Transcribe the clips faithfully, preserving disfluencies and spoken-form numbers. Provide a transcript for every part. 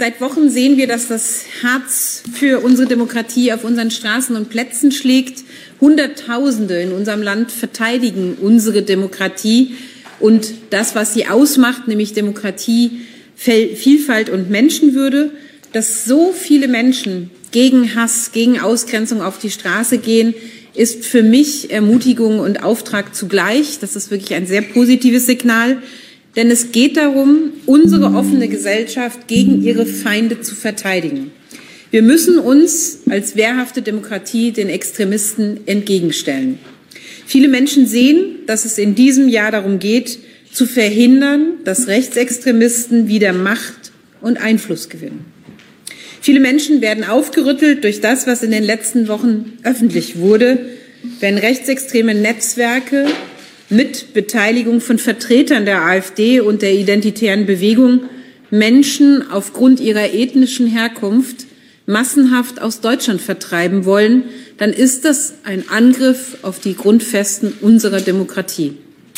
Seit Wochen sehen wir, dass das Herz für unsere Demokratie auf unseren Straßen und Plätzen schlägt. Hunderttausende in unserem Land verteidigen unsere Demokratie und das, was sie ausmacht, nämlich Demokratie, Vielfalt und Menschenwürde. Dass so viele Menschen gegen Hass, gegen Ausgrenzung auf die Straße gehen, ist für mich Ermutigung und Auftrag zugleich. Das ist wirklich ein sehr positives Signal. Denn es geht darum, unsere offene Gesellschaft gegen ihre Feinde zu verteidigen. Wir müssen uns als wehrhafte Demokratie den Extremisten entgegenstellen. Viele Menschen sehen, dass es in diesem Jahr darum geht, zu verhindern, dass Rechtsextremisten wieder Macht und Einfluss gewinnen. Viele Menschen werden aufgerüttelt durch das, was in den letzten Wochen öffentlich wurde, wenn rechtsextreme Netzwerke mit Beteiligung von Vertretern der AfD und der identitären Bewegung Menschen aufgrund ihrer ethnischen Herkunft massenhaft aus Deutschland vertreiben wollen, dann ist das ein Angriff auf die Grundfesten unserer Demokratie.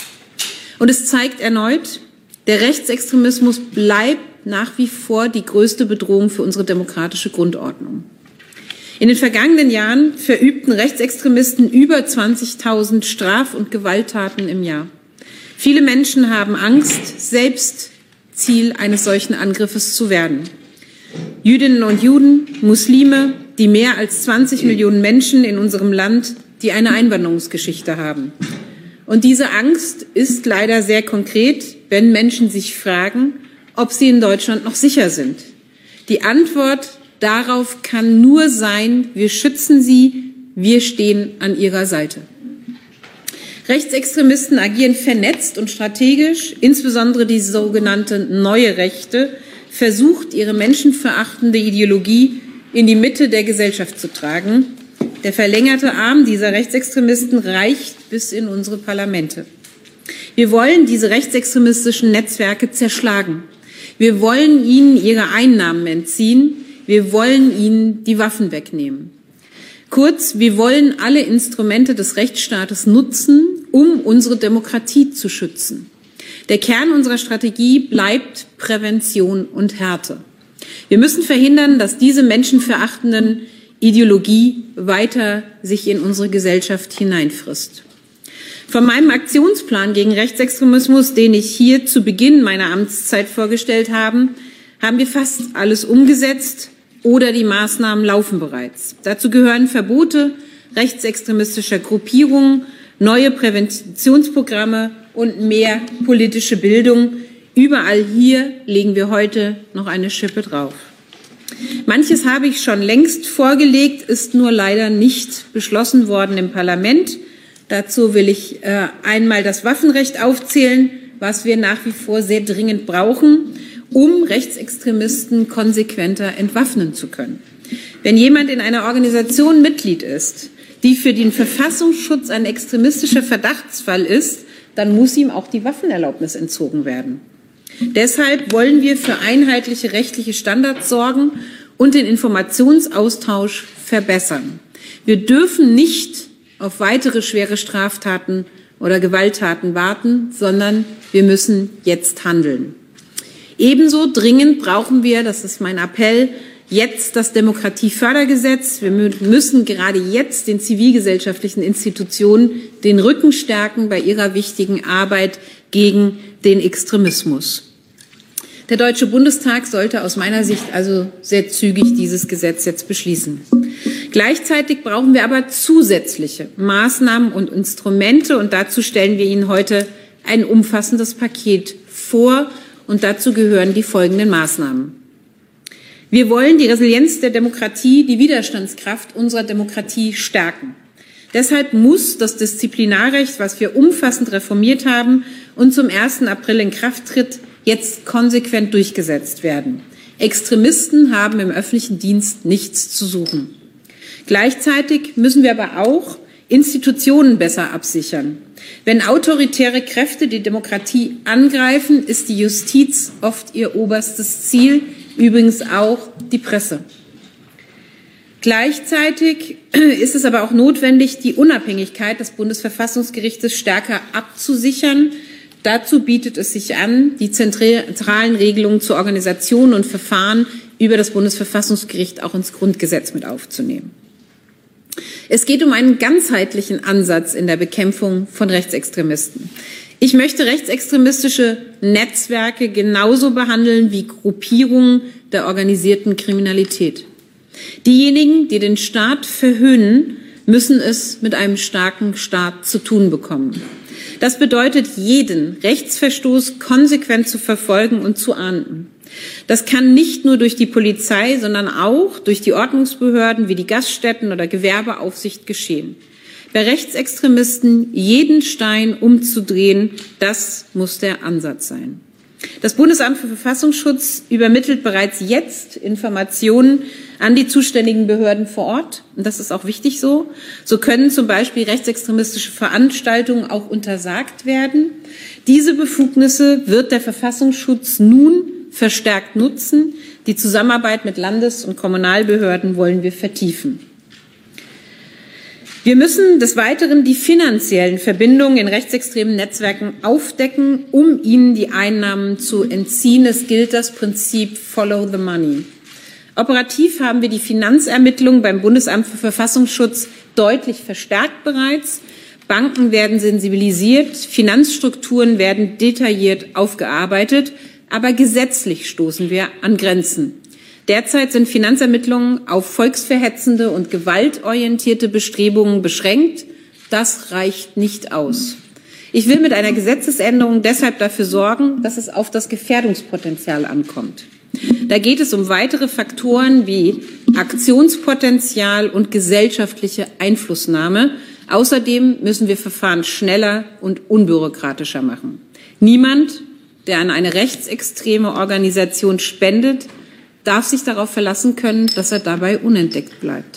Und es zeigt erneut, der Rechtsextremismus bleibt nach wie vor die größte Bedrohung für unsere demokratische Grundordnung. In den vergangenen Jahren verübten Rechtsextremisten über zwanzigtausend Straf- und Gewalttaten im Jahr. Viele Menschen haben Angst, selbst Ziel eines solchen Angriffes zu werden. Jüdinnen und Juden, Muslime, die mehr als zwanzig Millionen Menschen in unserem Land, die eine Einwanderungsgeschichte haben. Und diese Angst ist leider sehr konkret, wenn Menschen sich fragen, ob sie in Deutschland noch sicher sind. Die Antwort darauf kann nur sein, wir schützen sie, wir stehen an ihrer Seite. Rechtsextremisten agieren vernetzt und strategisch, insbesondere die sogenannte Neue Rechte versucht, ihre menschenverachtende Ideologie in die Mitte der Gesellschaft zu tragen. Der verlängerte Arm dieser Rechtsextremisten reicht bis in unsere Parlamente. Wir wollen diese rechtsextremistischen Netzwerke zerschlagen. Wir wollen ihnen ihre Einnahmen entziehen. Wir wollen ihnen die Waffen wegnehmen. Kurz, wir wollen alle Instrumente des Rechtsstaates nutzen, um unsere Demokratie zu schützen. Der Kern unserer Strategie bleibt Prävention und Härte. Wir müssen verhindern, dass diese menschenverachtenden Ideologie weiter sich in unsere Gesellschaft hineinfrisst. Von meinem Aktionsplan gegen Rechtsextremismus, den ich hier zu Beginn meiner Amtszeit vorgestellt habe, haben wir fast alles umgesetzt oder die Maßnahmen laufen bereits. Dazu gehören Verbote rechtsextremistischer Gruppierungen, neue Präventionsprogramme und mehr politische Bildung. Überall hier legen wir heute noch eine Schippe drauf. Manches habe ich schon längst vorgelegt, ist nur leider nicht beschlossen worden im Parlament. Dazu will ich äh, einmal das Waffenrecht aufzählen, was wir nach wie vor sehr dringend brauchen, um Rechtsextremisten konsequenter entwaffnen zu können. Wenn jemand in einer Organisation Mitglied ist, die für den Verfassungsschutz ein extremistischer Verdachtsfall ist, dann muss ihm auch die Waffenerlaubnis entzogen werden. Deshalb wollen wir für einheitliche rechtliche Standards sorgen und den Informationsaustausch verbessern. Wir dürfen nicht auf weitere schwere Straftaten oder Gewalttaten warten, sondern wir müssen jetzt handeln. Ebenso dringend brauchen wir, das ist mein Appell, jetzt das Demokratiefördergesetz. Wir müssen gerade jetzt den zivilgesellschaftlichen Institutionen den Rücken stärken bei ihrer wichtigen Arbeit gegen den Extremismus. Der Deutsche Bundestag sollte aus meiner Sicht also sehr zügig dieses Gesetz jetzt beschließen. Gleichzeitig brauchen wir aber zusätzliche Maßnahmen und Instrumente, und dazu stellen wir Ihnen heute ein umfassendes Paket vor, und dazu gehören die folgenden Maßnahmen. Wir wollen die Resilienz der Demokratie, die Widerstandskraft unserer Demokratie stärken. Deshalb muss das Disziplinarrecht, was wir umfassend reformiert haben und zum ersten April in Kraft tritt, jetzt konsequent durchgesetzt werden. Extremisten haben im öffentlichen Dienst nichts zu suchen. Gleichzeitig müssen wir aber auch Institutionen besser absichern. Wenn autoritäre Kräfte die Demokratie angreifen, ist die Justiz oft ihr oberstes Ziel, übrigens auch die Presse. Gleichzeitig ist es aber auch notwendig, die Unabhängigkeit des Bundesverfassungsgerichtes stärker abzusichern. Dazu bietet es sich an, die zentralen Regelungen zur Organisation und Verfahren über das Bundesverfassungsgericht auch ins Grundgesetz mit aufzunehmen. Es geht um einen ganzheitlichen Ansatz in der Bekämpfung von Rechtsextremisten. Ich möchte rechtsextremistische Netzwerke genauso behandeln wie Gruppierungen der organisierten Kriminalität. Diejenigen, die den Staat verhöhnen, müssen es mit einem starken Staat zu tun bekommen. Das bedeutet, jeden Rechtsverstoß konsequent zu verfolgen und zu ahnden. Das kann nicht nur durch die Polizei, sondern auch durch die Ordnungsbehörden wie die Gaststätten oder Gewerbeaufsicht geschehen. Bei Rechtsextremisten jeden Stein umzudrehen, das muss der Ansatz sein. Das Bundesamt für Verfassungsschutz übermittelt bereits jetzt Informationen an die zuständigen Behörden vor Ort. Und das ist auch wichtig so. So können zum Beispiel rechtsextremistische Veranstaltungen auch untersagt werden. Diese Befugnisse wird der Verfassungsschutz nun verstärkt nutzen. Die Zusammenarbeit mit Landes- und Kommunalbehörden wollen wir vertiefen. Wir müssen des Weiteren die finanziellen Verbindungen in rechtsextremen Netzwerken aufdecken, um ihnen die Einnahmen zu entziehen. Es gilt das Prinzip Follow the Money. Operativ haben wir die Finanzermittlungen beim Bundesamt für Verfassungsschutz deutlich verstärkt bereits. Banken werden sensibilisiert, Finanzstrukturen werden detailliert aufgearbeitet, aber gesetzlich stoßen wir an Grenzen. Derzeit sind Finanzermittlungen auf volksverhetzende und gewaltorientierte Bestrebungen beschränkt. Das reicht nicht aus. Ich will mit einer Gesetzesänderung deshalb dafür sorgen, dass es auf das Gefährdungspotenzial ankommt. Da geht es um weitere Faktoren wie Aktionspotenzial und gesellschaftliche Einflussnahme. Außerdem müssen wir Verfahren schneller und unbürokratischer machen. Niemand, der an eine rechtsextreme Organisation spendet, darf sich darauf verlassen können, dass er dabei unentdeckt bleibt.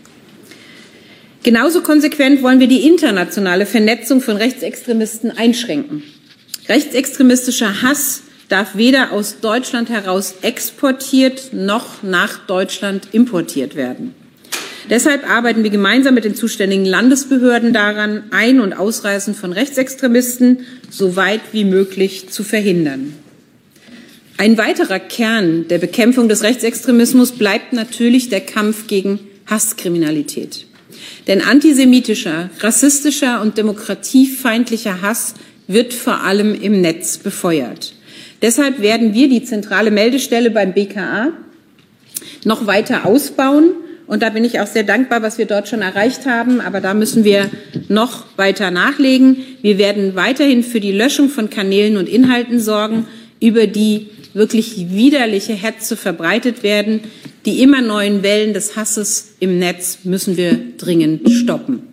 Genauso konsequent wollen wir die internationale Vernetzung von Rechtsextremisten einschränken. Rechtsextremistischer Hass darf weder aus Deutschland heraus exportiert noch nach Deutschland importiert werden. Deshalb arbeiten wir gemeinsam mit den zuständigen Landesbehörden daran, Ein- und Ausreisen von Rechtsextremisten so weit wie möglich zu verhindern. Ein weiterer Kern der Bekämpfung des Rechtsextremismus bleibt natürlich der Kampf gegen Hasskriminalität. Denn antisemitischer, rassistischer und demokratiefeindlicher Hass wird vor allem im Netz befeuert. Deshalb werden wir die zentrale Meldestelle beim B K A noch weiter ausbauen. Und da bin ich auch sehr dankbar, was wir dort schon erreicht haben. Aber da müssen wir noch weiter nachlegen. Wir werden weiterhin für die Löschung von Kanälen und Inhalten sorgen, über die wirklich widerliche Hetze verbreitet werden. Die immer neuen Wellen des Hasses im Netz müssen wir dringend stoppen.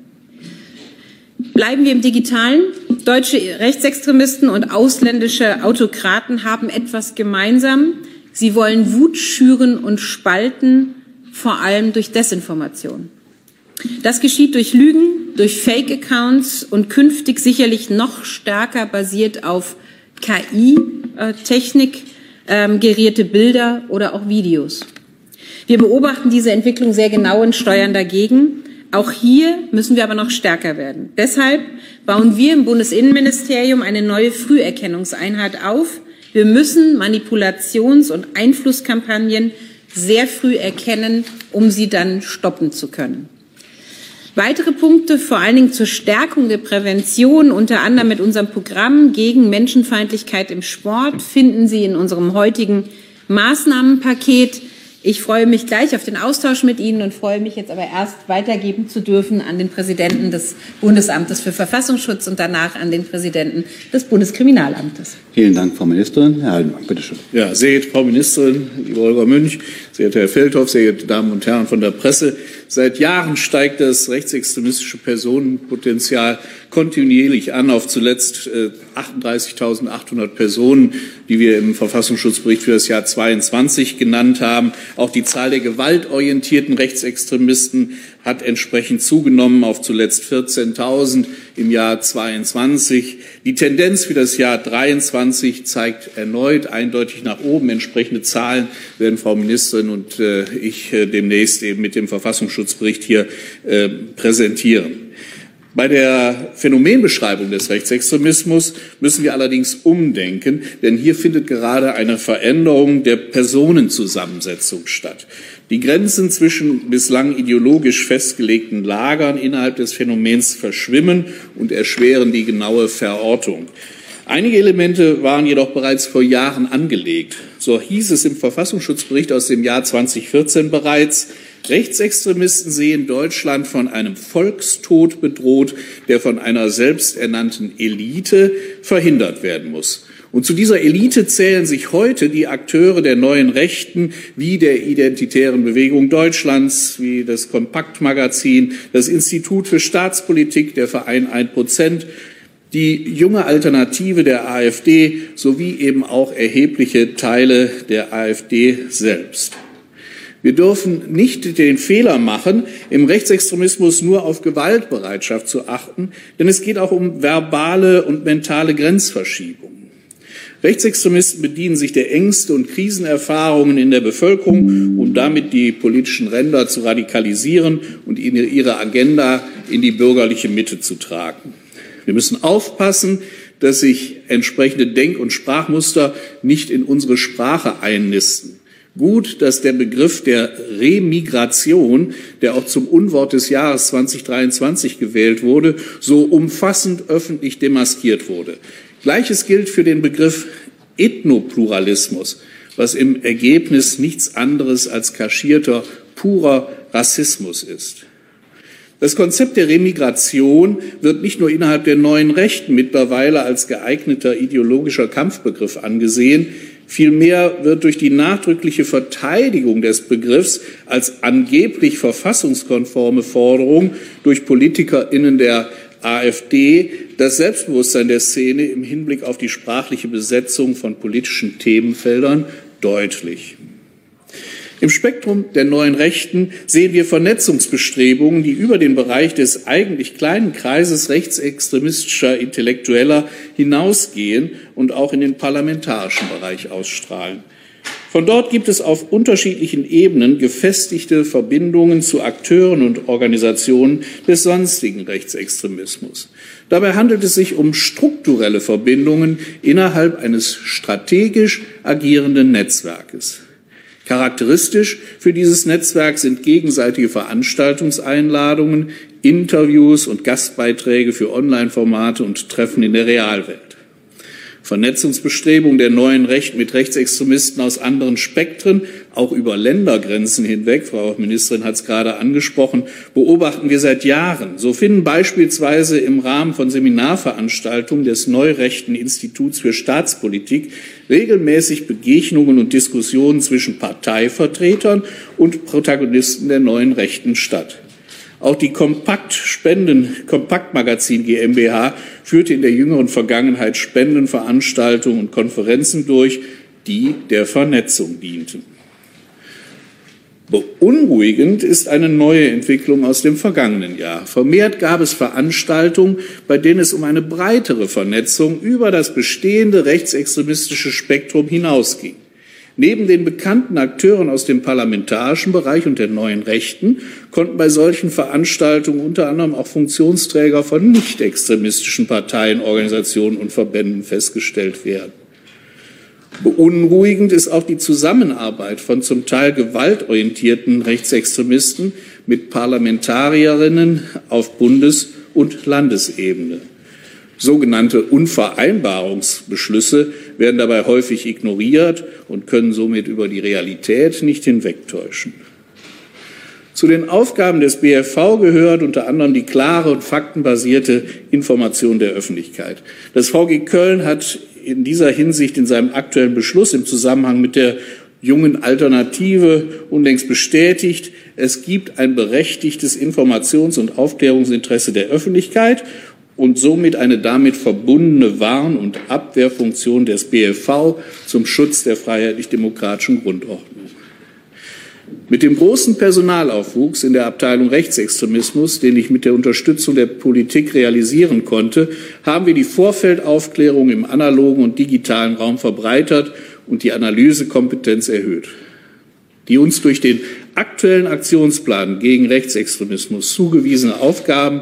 Bleiben wir im Digitalen. Deutsche Rechtsextremisten und ausländische Autokraten haben etwas gemeinsam. Sie wollen Wut schüren und spalten, vor allem durch Desinformation. Das geschieht durch Lügen, durch Fake-Accounts und künftig sicherlich noch stärker basiert auf K I-Technik, ähm, gerierte Bilder oder auch Videos. Wir beobachten diese Entwicklung sehr genau und steuern dagegen. Auch hier müssen wir aber noch stärker werden. Deshalb bauen wir im Bundesinnenministerium eine neue Früherkennungseinheit auf. Wir müssen Manipulations- und Einflusskampagnen sehr früh erkennen, um sie dann stoppen zu können. Weitere Punkte, vor allen Dingen zur Stärkung der Prävention, unter anderem mit unserem Programm gegen Menschenfeindlichkeit im Sport, finden Sie in unserem heutigen Maßnahmenpaket. Ich freue mich gleich auf den Austausch mit Ihnen und freue mich jetzt aber erst weitergeben zu dürfen an den Präsidenten des Bundesamtes für Verfassungsschutz und danach an den Präsidenten des Bundeskriminalamtes. Vielen Dank, Frau Ministerin. Herr Haldenwang, bitte schön. Ja, sehr geehrte Frau Ministerin, liebe Olga Münch, sehr geehrter Herr Feldhoff, sehr geehrte Damen und Herren von der Presse. Seit Jahren steigt das rechtsextremistische Personenpotenzial kontinuierlich an auf zuletzt äh, achtunddreißigtausendachthundert Personen, die wir im Verfassungsschutzbericht für das Jahr zweiundzwanzig genannt haben. Auch die Zahl der gewaltorientierten Rechtsextremisten hat entsprechend zugenommen auf zuletzt vierzehntausend im Jahr zweiundzwanzig. Die Tendenz für das Jahr dreiundzwanzig zeigt erneut eindeutig nach oben. Entsprechende Zahlen werden Frau Ministerin und äh, ich äh, demnächst eben mit dem Verfassungsschutzbericht hier äh, präsentieren. Bei der Phänomenbeschreibung des Rechtsextremismus müssen wir allerdings umdenken, denn hier findet gerade eine Veränderung der Personenzusammensetzung statt. Die Grenzen zwischen bislang ideologisch festgelegten Lagern innerhalb des Phänomens verschwimmen und erschweren die genaue Verortung. Einige Elemente waren jedoch bereits vor Jahren angelegt. So hieß es im Verfassungsschutzbericht aus dem Jahr zweitausendvierzehn bereits: Rechtsextremisten sehen Deutschland von einem Volkstod bedroht, der von einer selbsternannten Elite verhindert werden muss. Und zu dieser Elite zählen sich heute die Akteure der neuen Rechten, wie der Identitären Bewegung Deutschlands, wie das Kompaktmagazin, das Institut für Staatspolitik, der Verein ein Prozent, die junge Alternative der AfD sowie eben auch erhebliche Teile der AfD selbst. Wir dürfen nicht den Fehler machen, im Rechtsextremismus nur auf Gewaltbereitschaft zu achten, denn es geht auch um verbale und mentale Grenzverschiebungen. Rechtsextremisten bedienen sich der Ängste und Krisenerfahrungen in der Bevölkerung, um damit die politischen Ränder zu radikalisieren und ihre Agenda in die bürgerliche Mitte zu tragen. Wir müssen aufpassen, dass sich entsprechende Denk- und Sprachmuster nicht in unsere Sprache einnisten. Gut, dass der Begriff der Remigration, der auch zum Unwort des Jahres zweitausenddreiundzwanzig gewählt wurde, so umfassend öffentlich demaskiert wurde. Gleiches gilt für den Begriff Ethnopluralismus, was im Ergebnis nichts anderes als kaschierter, purer Rassismus ist. Das Konzept der Remigration wird nicht nur innerhalb der neuen Rechten mittlerweile als geeigneter ideologischer Kampfbegriff angesehen, vielmehr wird durch die nachdrückliche Verteidigung des Begriffs als angeblich verfassungskonforme Forderung durch PolitikerInnen der AfD das Selbstbewusstsein der Szene im Hinblick auf die sprachliche Besetzung von politischen Themenfeldern deutlich. Im Spektrum der neuen Rechten sehen wir Vernetzungsbestrebungen, die über den Bereich des eigentlich kleinen Kreises rechtsextremistischer Intellektueller hinausgehen und auch in den parlamentarischen Bereich ausstrahlen. Von dort gibt es auf unterschiedlichen Ebenen gefestigte Verbindungen zu Akteuren und Organisationen des sonstigen Rechtsextremismus. Dabei handelt es sich um strukturelle Verbindungen innerhalb eines strategisch agierenden Netzwerkes. Charakteristisch für dieses Netzwerk sind gegenseitige Veranstaltungseinladungen, Interviews und Gastbeiträge für Online-Formate und Treffen in der Realwelt. Vernetzungsbestrebungen der neuen Rechten mit Rechtsextremisten aus anderen Spektren, auch über Ländergrenzen hinweg, Frau Ministerin hat es gerade angesprochen, beobachten wir seit Jahren. So finden beispielsweise im Rahmen von Seminarveranstaltungen des Neurechten Instituts für Staatspolitik regelmäßig Begegnungen und Diskussionen zwischen Parteivertretern und Protagonisten der neuen Rechten statt. Auch die Kompakt Spenden, Kompaktmagazin GmbH führte in der jüngeren Vergangenheit Spendenveranstaltungen und Konferenzen durch, die der Vernetzung dienten. Beunruhigend ist eine neue Entwicklung aus dem vergangenen Jahr. Vermehrt gab es Veranstaltungen, bei denen es um eine breitere Vernetzung über das bestehende rechtsextremistische Spektrum hinausging. Neben den bekannten Akteuren aus dem parlamentarischen Bereich und der neuen Rechten konnten bei solchen Veranstaltungen unter anderem auch Funktionsträger von nicht-extremistischen Parteien, Organisationen und Verbänden festgestellt werden. Beunruhigend ist auch die Zusammenarbeit von zum Teil gewaltorientierten Rechtsextremisten mit Parlamentarierinnen auf Bundes- und Landesebene. Sogenannte Unvereinbarungsbeschlüsse werden dabei häufig ignoriert und können somit über die Realität nicht hinwegtäuschen. Zu den Aufgaben des B F V gehört unter anderem die klare und faktenbasierte Information der Öffentlichkeit. Das V G Köln hat in dieser Hinsicht in seinem aktuellen Beschluss im Zusammenhang mit der jungen Alternative unlängst bestätigt, es gibt ein berechtigtes Informations- und Aufklärungsinteresse der Öffentlichkeit und somit eine damit verbundene Warn- und Abwehrfunktion des B F V zum Schutz der freiheitlich-demokratischen Grundordnung. Mit dem großen Personalaufwuchs in der Abteilung Rechtsextremismus, den ich mit der Unterstützung der Politik realisieren konnte, haben wir die Vorfeldaufklärung im analogen und digitalen Raum verbreitert und die Analysekompetenz erhöht. Die uns durch den aktuellen Aktionsplan gegen Rechtsextremismus zugewiesene Aufgaben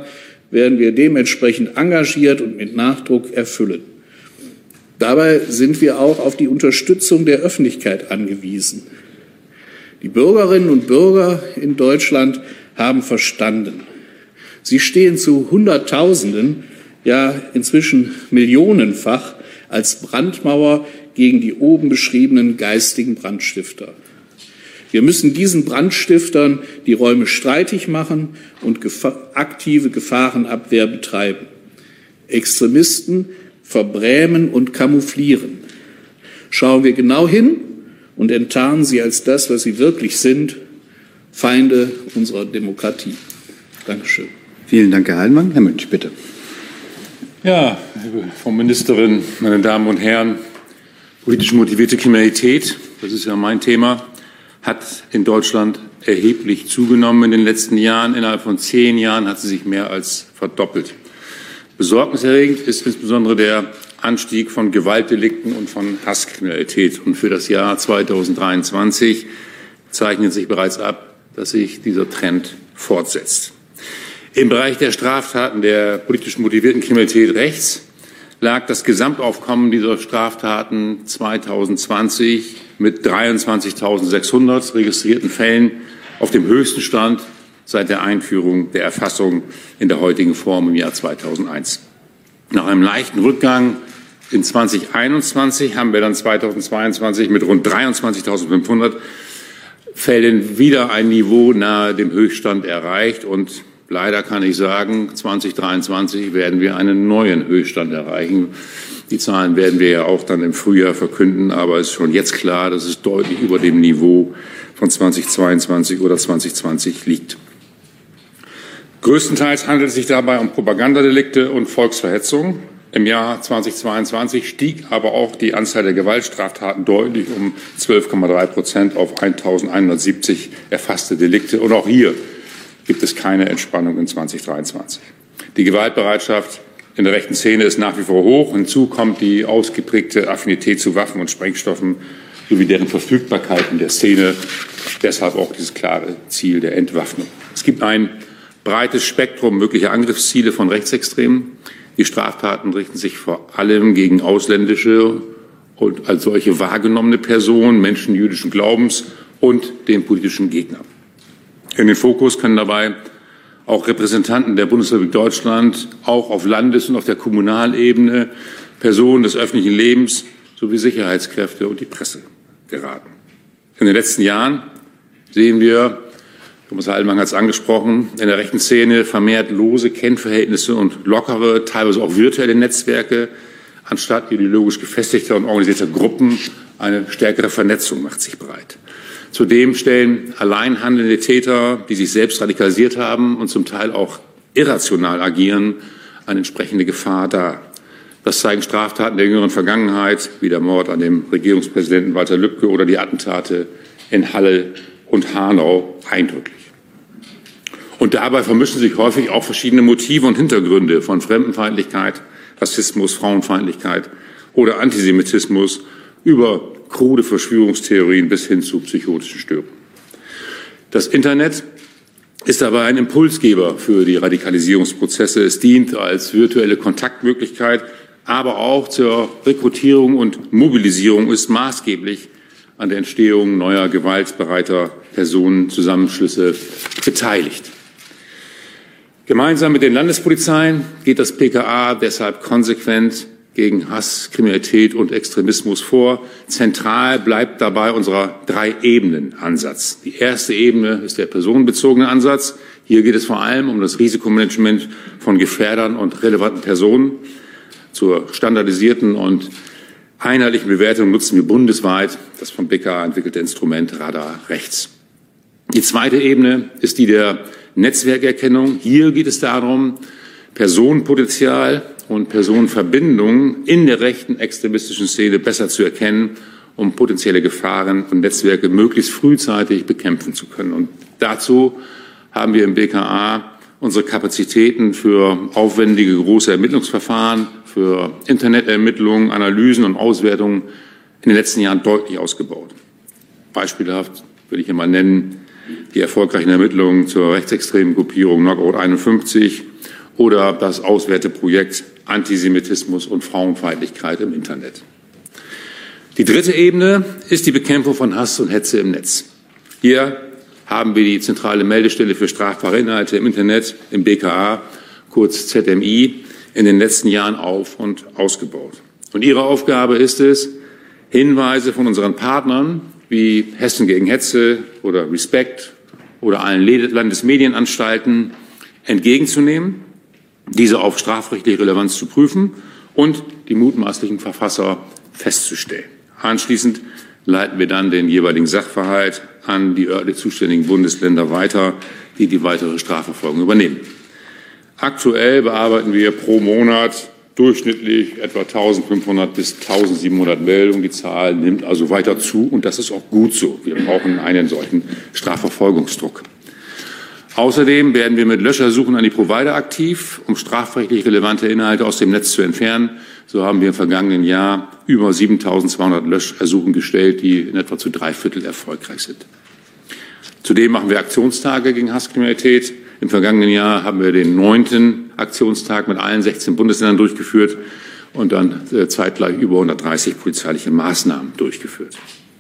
werden wir dementsprechend engagiert und mit Nachdruck erfüllen. Dabei sind wir auch auf die Unterstützung der Öffentlichkeit angewiesen. Die Bürgerinnen und Bürger in Deutschland haben verstanden. Sie stehen zu Hunderttausenden, ja inzwischen millionenfach als Brandmauer gegen die oben beschriebenen geistigen Brandstifter. Wir müssen diesen Brandstiftern die Räume streitig machen und gefa- aktive Gefahrenabwehr betreiben. Extremisten verbrämen und kamouflieren. Schauen wir genau hin und enttarnen sie als das, was sie wirklich sind, Feinde unserer Demokratie. Dankeschön. Vielen Dank, Herr Heidenmann. Herr Münch, bitte. Ja, Frau Ministerin, meine Damen und Herren, politisch motivierte Kriminalität, das ist ja mein Thema, hat in Deutschland erheblich zugenommen in den letzten Jahren. Innerhalb von zehn Jahren hat sie sich mehr als verdoppelt. Besorgniserregend ist insbesondere der Anstieg von Gewaltdelikten und von Hasskriminalität. Und für das Jahr zweitausenddreiundzwanzig zeichnet sich bereits ab, dass sich dieser Trend fortsetzt. Im Bereich der Straftaten der politisch motivierten Kriminalität rechts lag das Gesamtaufkommen dieser Straftaten zweitausendzwanzig mit dreiundzwanzigtausendsechshundert registrierten Fällen auf dem höchsten Stand seit der Einführung der Erfassung in der heutigen Form im Jahr zweitausendeins. Nach einem leichten Rückgang in zweitausendeinundzwanzig haben wir dann zweitausendzweiundzwanzig mit rund dreiundzwanzigtausendfünfhundert Fällen wieder ein Niveau nahe dem Höchststand erreicht. Und leider kann ich sagen, zweitausenddreiundzwanzig werden wir einen neuen Höchststand erreichen. Die Zahlen werden wir ja auch dann im Frühjahr verkünden, aber es ist schon jetzt klar, dass es deutlich über dem Niveau von zweitausendzweiundzwanzig oder zweitausendzwanzig liegt. Größtenteils handelt es sich dabei um Propagandadelikte und Volksverhetzung. Im Jahr zweitausendzweiundzwanzig stieg aber auch die Anzahl der Gewaltstraftaten deutlich um zwölf Komma drei Prozent auf eintausendeinhundertsiebzig erfasste Delikte. Und auch hier gibt es keine Entspannung in zweitausenddreiundzwanzig. Die Gewaltbereitschaft in der rechten Szene ist nach wie vor hoch. Hinzu kommt die ausgeprägte Affinität zu Waffen und Sprengstoffen sowie deren Verfügbarkeit in der Szene. Deshalb auch dieses klare Ziel der Entwaffnung. Es gibt ein breites Spektrum möglicher Angriffsziele von Rechtsextremen. Die Straftaten richten sich vor allem gegen ausländische und als solche wahrgenommene Personen, Menschen jüdischen Glaubens und den politischen Gegnern. In den Fokus können dabei auch Repräsentanten der Bundesrepublik Deutschland, auch auf Landes- und auf der Kommunalebene, Personen des öffentlichen Lebens sowie Sicherheitskräfte und die Presse geraten. In den letzten Jahren sehen wir, Kommissar Heidenmann hat es angesprochen, in der rechten Szene vermehrt lose Kennverhältnisse und lockere, teilweise auch virtuelle Netzwerke, anstatt ideologisch gefestigter und organisierter Gruppen. Eine stärkere Vernetzung macht sich breit. Zudem stellen allein handelnde Täter, die sich selbst radikalisiert haben und zum Teil auch irrational agieren, eine entsprechende Gefahr dar. Das zeigen Straftaten der jüngeren Vergangenheit, wie der Mord an dem Regierungspräsidenten Walter Lübcke oder die Attentate in Halle und Hanau eindrücklich. Und dabei vermischen sich häufig auch verschiedene Motive und Hintergründe von Fremdenfeindlichkeit, Rassismus, Frauenfeindlichkeit oder Antisemitismus über krude Verschwörungstheorien bis hin zu psychotischen Störungen. Das Internet ist dabei ein Impulsgeber für die Radikalisierungsprozesse. Es dient als virtuelle Kontaktmöglichkeit, aber auch zur Rekrutierung und Mobilisierung, ist maßgeblich an der Entstehung neuer gewaltbereiter Personenzusammenschlüsse beteiligt. Gemeinsam mit den Landespolizeien geht das P K A deshalb konsequent gegen Hass, Kriminalität und Extremismus vor. Zentral bleibt dabei unser Drei-Ebenen-Ansatz. Die erste Ebene ist der personenbezogene Ansatz. Hier geht es vor allem um das Risikomanagement von Gefährdern und relevanten Personen. Zur standardisierten und einheitlichen Bewertung nutzen wir bundesweit das vom B K A entwickelte Instrument Radar Rechts. Die zweite Ebene ist die der Netzwerkerkennung. Hier geht es darum, Personenpotenzial und Personenverbindungen in der rechten extremistischen Szene besser zu erkennen, um potenzielle Gefahren und Netzwerke möglichst frühzeitig bekämpfen zu können. Und dazu haben wir im B K A unsere Kapazitäten für aufwendige große Ermittlungsverfahren, für Internetermittlungen, Analysen und Auswertungen in den letzten Jahren deutlich ausgebaut. Beispielhaft würde ich hier mal nennen die erfolgreichen Ermittlungen zur rechtsextremen Gruppierung Knockout einundfünfzig oder das Auswerteprojekt Antisemitismus und Frauenfeindlichkeit im Internet. Die dritte Ebene ist die Bekämpfung von Hass und Hetze im Netz. Hier haben wir die zentrale Meldestelle für strafbare Inhalte im Internet, im B K A, kurz Z M I, in den letzten Jahren auf- und ausgebaut. Und ihre Aufgabe ist es, Hinweise von unseren Partnern wie Hessen gegen Hetze oder Respect oder allen Landesmedienanstalten entgegenzunehmen, diese auf strafrechtliche Relevanz zu prüfen und die mutmaßlichen Verfasser festzustellen. Anschließend leiten wir dann den jeweiligen Sachverhalt an die örtlich zuständigen Bundesländer weiter, die die weitere Strafverfolgung übernehmen. Aktuell bearbeiten wir pro Monat durchschnittlich etwa eintausendfünfhundert bis eintausendsiebenhundert Meldungen. Die Zahl nimmt also weiter zu, und das ist auch gut so. Wir brauchen einen solchen Strafverfolgungsdruck. Außerdem werden wir mit Löschersuchen an die Provider aktiv, um strafrechtlich relevante Inhalte aus dem Netz zu entfernen. So haben wir im vergangenen Jahr über siebentausendzweihundert Löschersuchen gestellt, die in etwa zu drei Viertel erfolgreich sind. Zudem machen wir Aktionstage gegen Hasskriminalität. Im vergangenen Jahr haben wir den neunten Aktionstag mit allen sechzehn Bundesländern durchgeführt und dann äh, zeitgleich über hundertdreißig polizeiliche Maßnahmen durchgeführt.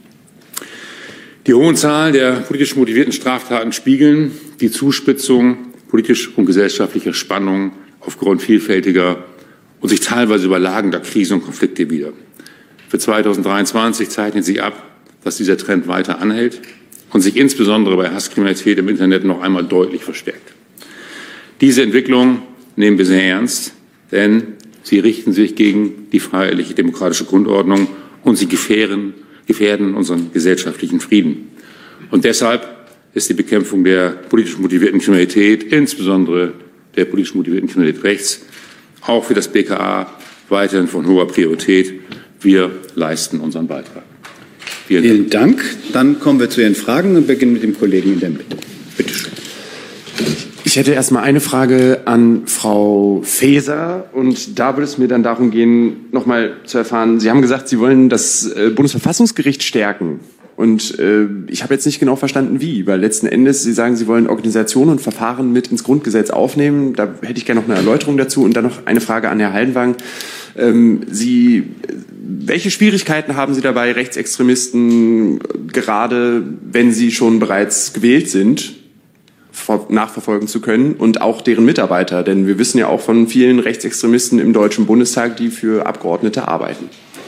Die hohen Zahlen der politisch motivierten Straftaten spiegeln die Zuspitzung politisch und gesellschaftlicher Spannungen aufgrund vielfältiger und sich teilweise überlagender Krisen und Konflikte wider. Für zweitausenddreiundzwanzig zeichnet sich ab, dass dieser Trend weiter anhält und sich insbesondere bei Hasskriminalität im Internet noch einmal deutlich verstärkt. Diese Entwicklung nehmen wir sehr ernst, denn sie richten sich gegen die freiheitliche demokratische Grundordnung und sie gefährden, gefährden unseren gesellschaftlichen Frieden. Und deshalb ist die Bekämpfung der politisch motivierten Kriminalität, insbesondere der politisch motivierten Kriminalität rechts, auch für das B K A weiterhin von hoher Priorität. Wir leisten unseren Beitrag. Vielen, Vielen Dank. Dank. Dann kommen wir zu Ihren Fragen und beginnen mit dem Kollegen in der Mitte. Bitte schön. Ich hätte erst mal eine Frage an Frau Faeser, und da würde es mir dann darum gehen, noch mal zu erfahren, Sie haben gesagt, Sie wollen das Bundesverfassungsgericht stärken. Und äh, ich habe jetzt nicht genau verstanden, wie, weil letzten Endes, Sie sagen, Sie wollen Organisationen und Verfahren mit ins Grundgesetz aufnehmen. Da hätte ich gerne noch eine Erläuterung dazu. Und dann noch eine Frage an Herrn Haldenwang. Ähm, Sie, welche Schwierigkeiten haben Sie dabei, Rechtsextremisten, gerade wenn sie schon bereits gewählt sind, nachverfolgen zu können, und auch deren Mitarbeiter? Denn wir wissen ja auch von vielen Rechtsextremisten im Deutschen Bundestag, die für Abgeordnete arbeiten.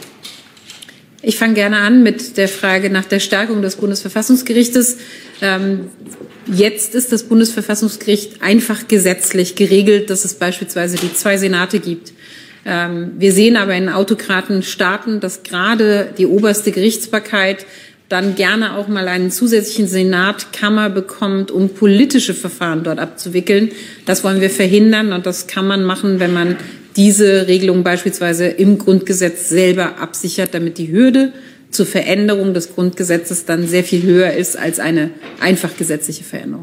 Ich fange gerne an mit der Frage nach der Stärkung des Bundesverfassungsgerichtes. Ähm, jetzt ist das Bundesverfassungsgericht einfach gesetzlich geregelt, dass es beispielsweise die zwei Senate gibt. Ähm, wir sehen aber in Autokratenstaaten, dass gerade die oberste Gerichtsbarkeit dann gerne auch mal einen zusätzlichen Senat, Kammer bekommt, um politische Verfahren dort abzuwickeln. Das wollen wir verhindern, und das kann man machen, wenn man diese Regelung beispielsweise im Grundgesetz selber absichert, damit die Hürde zur Veränderung des Grundgesetzes dann sehr viel höher ist als eine einfach gesetzliche Veränderung.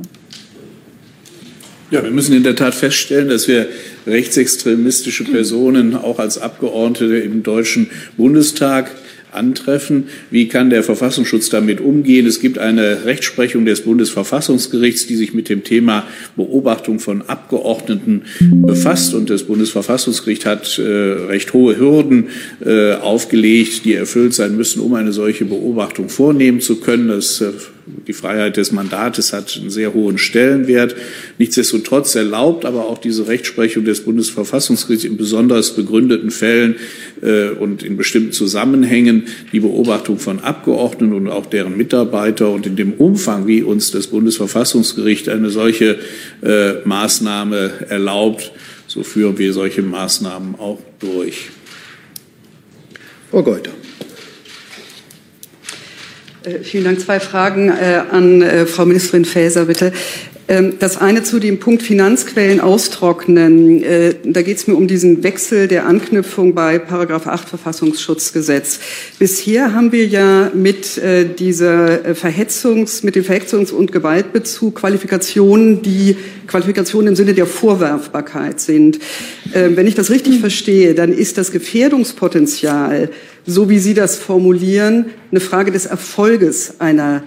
Ja, wir müssen in der Tat feststellen, dass wir rechtsextremistische Personen auch als Abgeordnete im Deutschen Bundestag antreffen. Wie kann der Verfassungsschutz damit umgehen? Es gibt eine Rechtsprechung des Bundesverfassungsgerichts, die sich mit dem Thema Beobachtung von Abgeordneten befasst. Und das Bundesverfassungsgericht hat äh, recht hohe Hürden äh, aufgelegt, die erfüllt sein müssen, um eine solche Beobachtung vornehmen zu können. Das äh, Die Freiheit des Mandates hat einen sehr hohen Stellenwert. Nichtsdestotrotz erlaubt aber auch diese Rechtsprechung des Bundesverfassungsgerichts in besonders begründeten Fällen äh, und in bestimmten Zusammenhängen die Beobachtung von Abgeordneten und auch deren Mitarbeiter. Und in dem Umfang, wie uns das Bundesverfassungsgericht eine solche äh, Maßnahme erlaubt, so führen wir solche Maßnahmen auch durch. Frau Geuter. Vielen Dank. Zwei Fragen äh, an äh, Frau Ministerin Faeser, bitte. Ähm, das eine zu dem Punkt Finanzquellen austrocknen. Äh, da geht es mir um diesen Wechsel der Anknüpfung bei Paragraph acht Verfassungsschutzgesetz. Bisher haben wir ja mit äh, dieser Verhetzungs-, mit dem Verhetzungs- und Gewaltbezug Qualifikationen, die Qualifikationen im Sinne der Vorwerfbarkeit sind. Äh, wenn ich das richtig verstehe, dann ist das Gefährdungspotenzial, so wie Sie das formulieren, eine Frage des Erfolges einer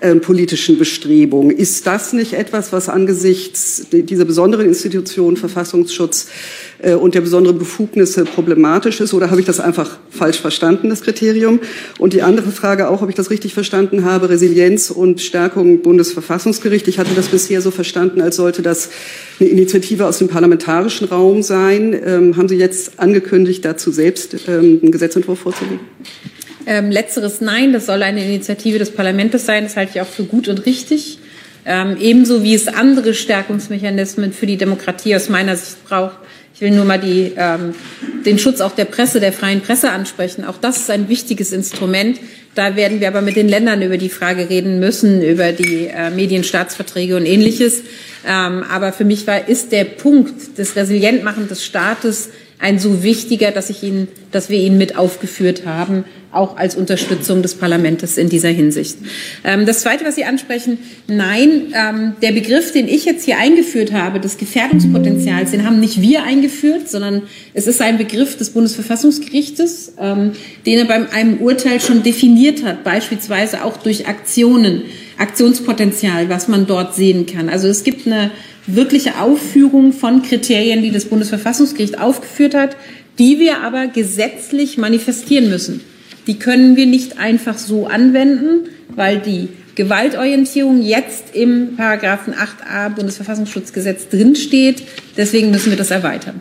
äh, politischen Bestrebungen. Ist das nicht etwas, was angesichts dieser besonderen Institution Verfassungsschutz äh, und der besonderen Befugnisse problematisch ist? Oder habe ich das einfach falsch verstanden, das Kriterium? Und die andere Frage auch, ob ich das richtig verstanden habe, Resilienz und Stärkung Bundesverfassungsgericht. Ich hatte das bisher so verstanden, als sollte das eine Initiative aus dem parlamentarischen Raum sein. Ähm, haben Sie jetzt angekündigt, dazu selbst ähm, einen Gesetzentwurf vorzulegen? Ähm, letzteres nein, das soll eine Initiative des Parlaments sein. Das halte ich auch für gut und richtig. Ähm, ebenso wie es andere Stärkungsmechanismen für die Demokratie aus meiner Sicht braucht. Ich will nur mal die, ähm, den Schutz auch der Presse, der freien Presse ansprechen. Auch das ist ein wichtiges Instrument. Da werden wir aber mit den Ländern über die Frage reden müssen, über die äh, Medienstaatsverträge und Ähnliches. Ähm, aber für mich war, ist der Punkt des Resilientmachen des Staates ein so wichtiger, dass ich ihn, dass wir ihn mit aufgeführt haben, auch als Unterstützung des Parlaments in dieser Hinsicht. Ähm, das Zweite, was Sie ansprechen, nein, ähm, der Begriff, den ich jetzt hier eingeführt habe, des Gefährdungspotenzials, den haben nicht wir eingeführt, sondern es ist ein Begriff des Bundesverfassungsgerichtes, ähm, den er bei einem Urteil schon definiert hat, beispielsweise auch durch Aktionen, Aktionspotenzial, was man dort sehen kann. Also es gibt eine wirkliche Aufführung von Kriterien, die das Bundesverfassungsgericht aufgeführt hat, die wir aber gesetzlich manifestieren müssen. Die können wir nicht einfach so anwenden, weil die Gewaltorientierung jetzt im Paragraphen acht a Bundesverfassungsschutzgesetz drinsteht. Deswegen müssen wir das erweitern.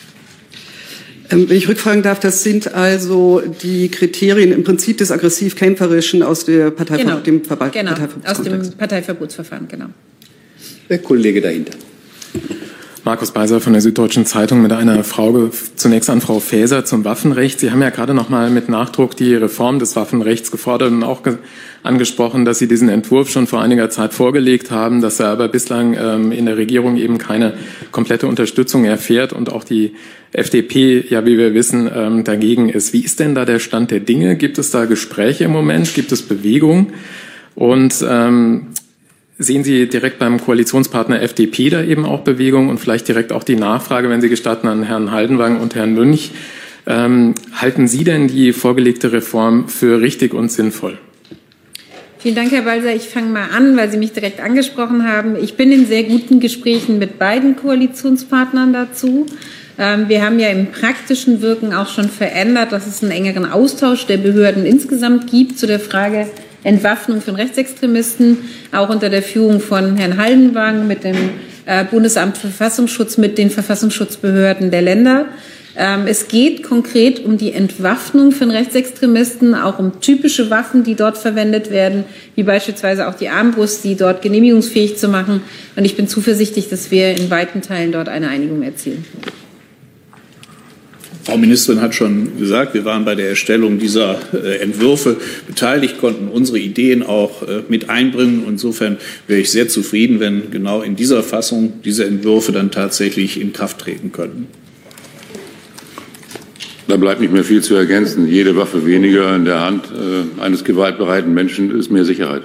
Wenn ich rückfragen darf, das sind also die Kriterien im Prinzip des aggressiv-kämpferischen aus der Partei, genau. dem Verbe- genau. aus dem Parteiverbotsverfahren. Parteiverbotsverfahren, genau. Der Kollege dahinter. Markus Beiser von der Süddeutschen Zeitung mit einer Frage zunächst an Frau Faeser zum Waffenrecht. Sie haben ja gerade noch mal mit Nachdruck die Reform des Waffenrechts gefordert und auch ge- angesprochen, dass Sie diesen Entwurf schon vor einiger Zeit vorgelegt haben, dass er aber bislang ähm, in der Regierung eben keine komplette Unterstützung erfährt und auch die F D P, ja, wie wir wissen, ähm, dagegen ist. Wie ist denn da der Stand der Dinge? Gibt es da Gespräche im Moment? Gibt es Bewegung? Und ähm, sehen Sie direkt beim Koalitionspartner F D P da eben auch Bewegung und vielleicht direkt auch die Nachfrage, wenn Sie gestatten, an Herrn Haldenwang und Herrn Münch. Ähm, halten Sie denn die vorgelegte Reform für richtig und sinnvoll? Vielen Dank, Herr Balser. Ich fange mal an, weil Sie mich direkt angesprochen haben. Ich bin in sehr guten Gesprächen mit beiden Koalitionspartnern dazu. Ähm, wir haben ja im praktischen Wirken auch schon verändert, dass es einen engeren Austausch der Behörden insgesamt gibt zu der Frage Entwaffnung von Rechtsextremisten, auch unter der Führung von Herrn Haldenwang mit dem äh, Bundesamt für Verfassungsschutz, mit den Verfassungsschutzbehörden der Länder. Ähm, es geht konkret um die Entwaffnung von Rechtsextremisten, auch um typische Waffen, die dort verwendet werden, wie beispielsweise auch die Armbrust, die dort genehmigungsfähig zu machen. Und ich bin zuversichtlich, dass wir in weiten Teilen dort eine Einigung erzielen. Frau Ministerin hat schon gesagt, wir waren bei der Erstellung dieser äh, Entwürfe beteiligt, konnten unsere Ideen auch äh, mit einbringen. Insofern wäre ich sehr zufrieden, wenn genau in dieser Fassung diese Entwürfe dann tatsächlich in Kraft treten könnten. Da bleibt nicht mehr viel zu ergänzen. Jede Waffe weniger in der Hand äh, eines gewaltbereiten Menschen ist mehr Sicherheit.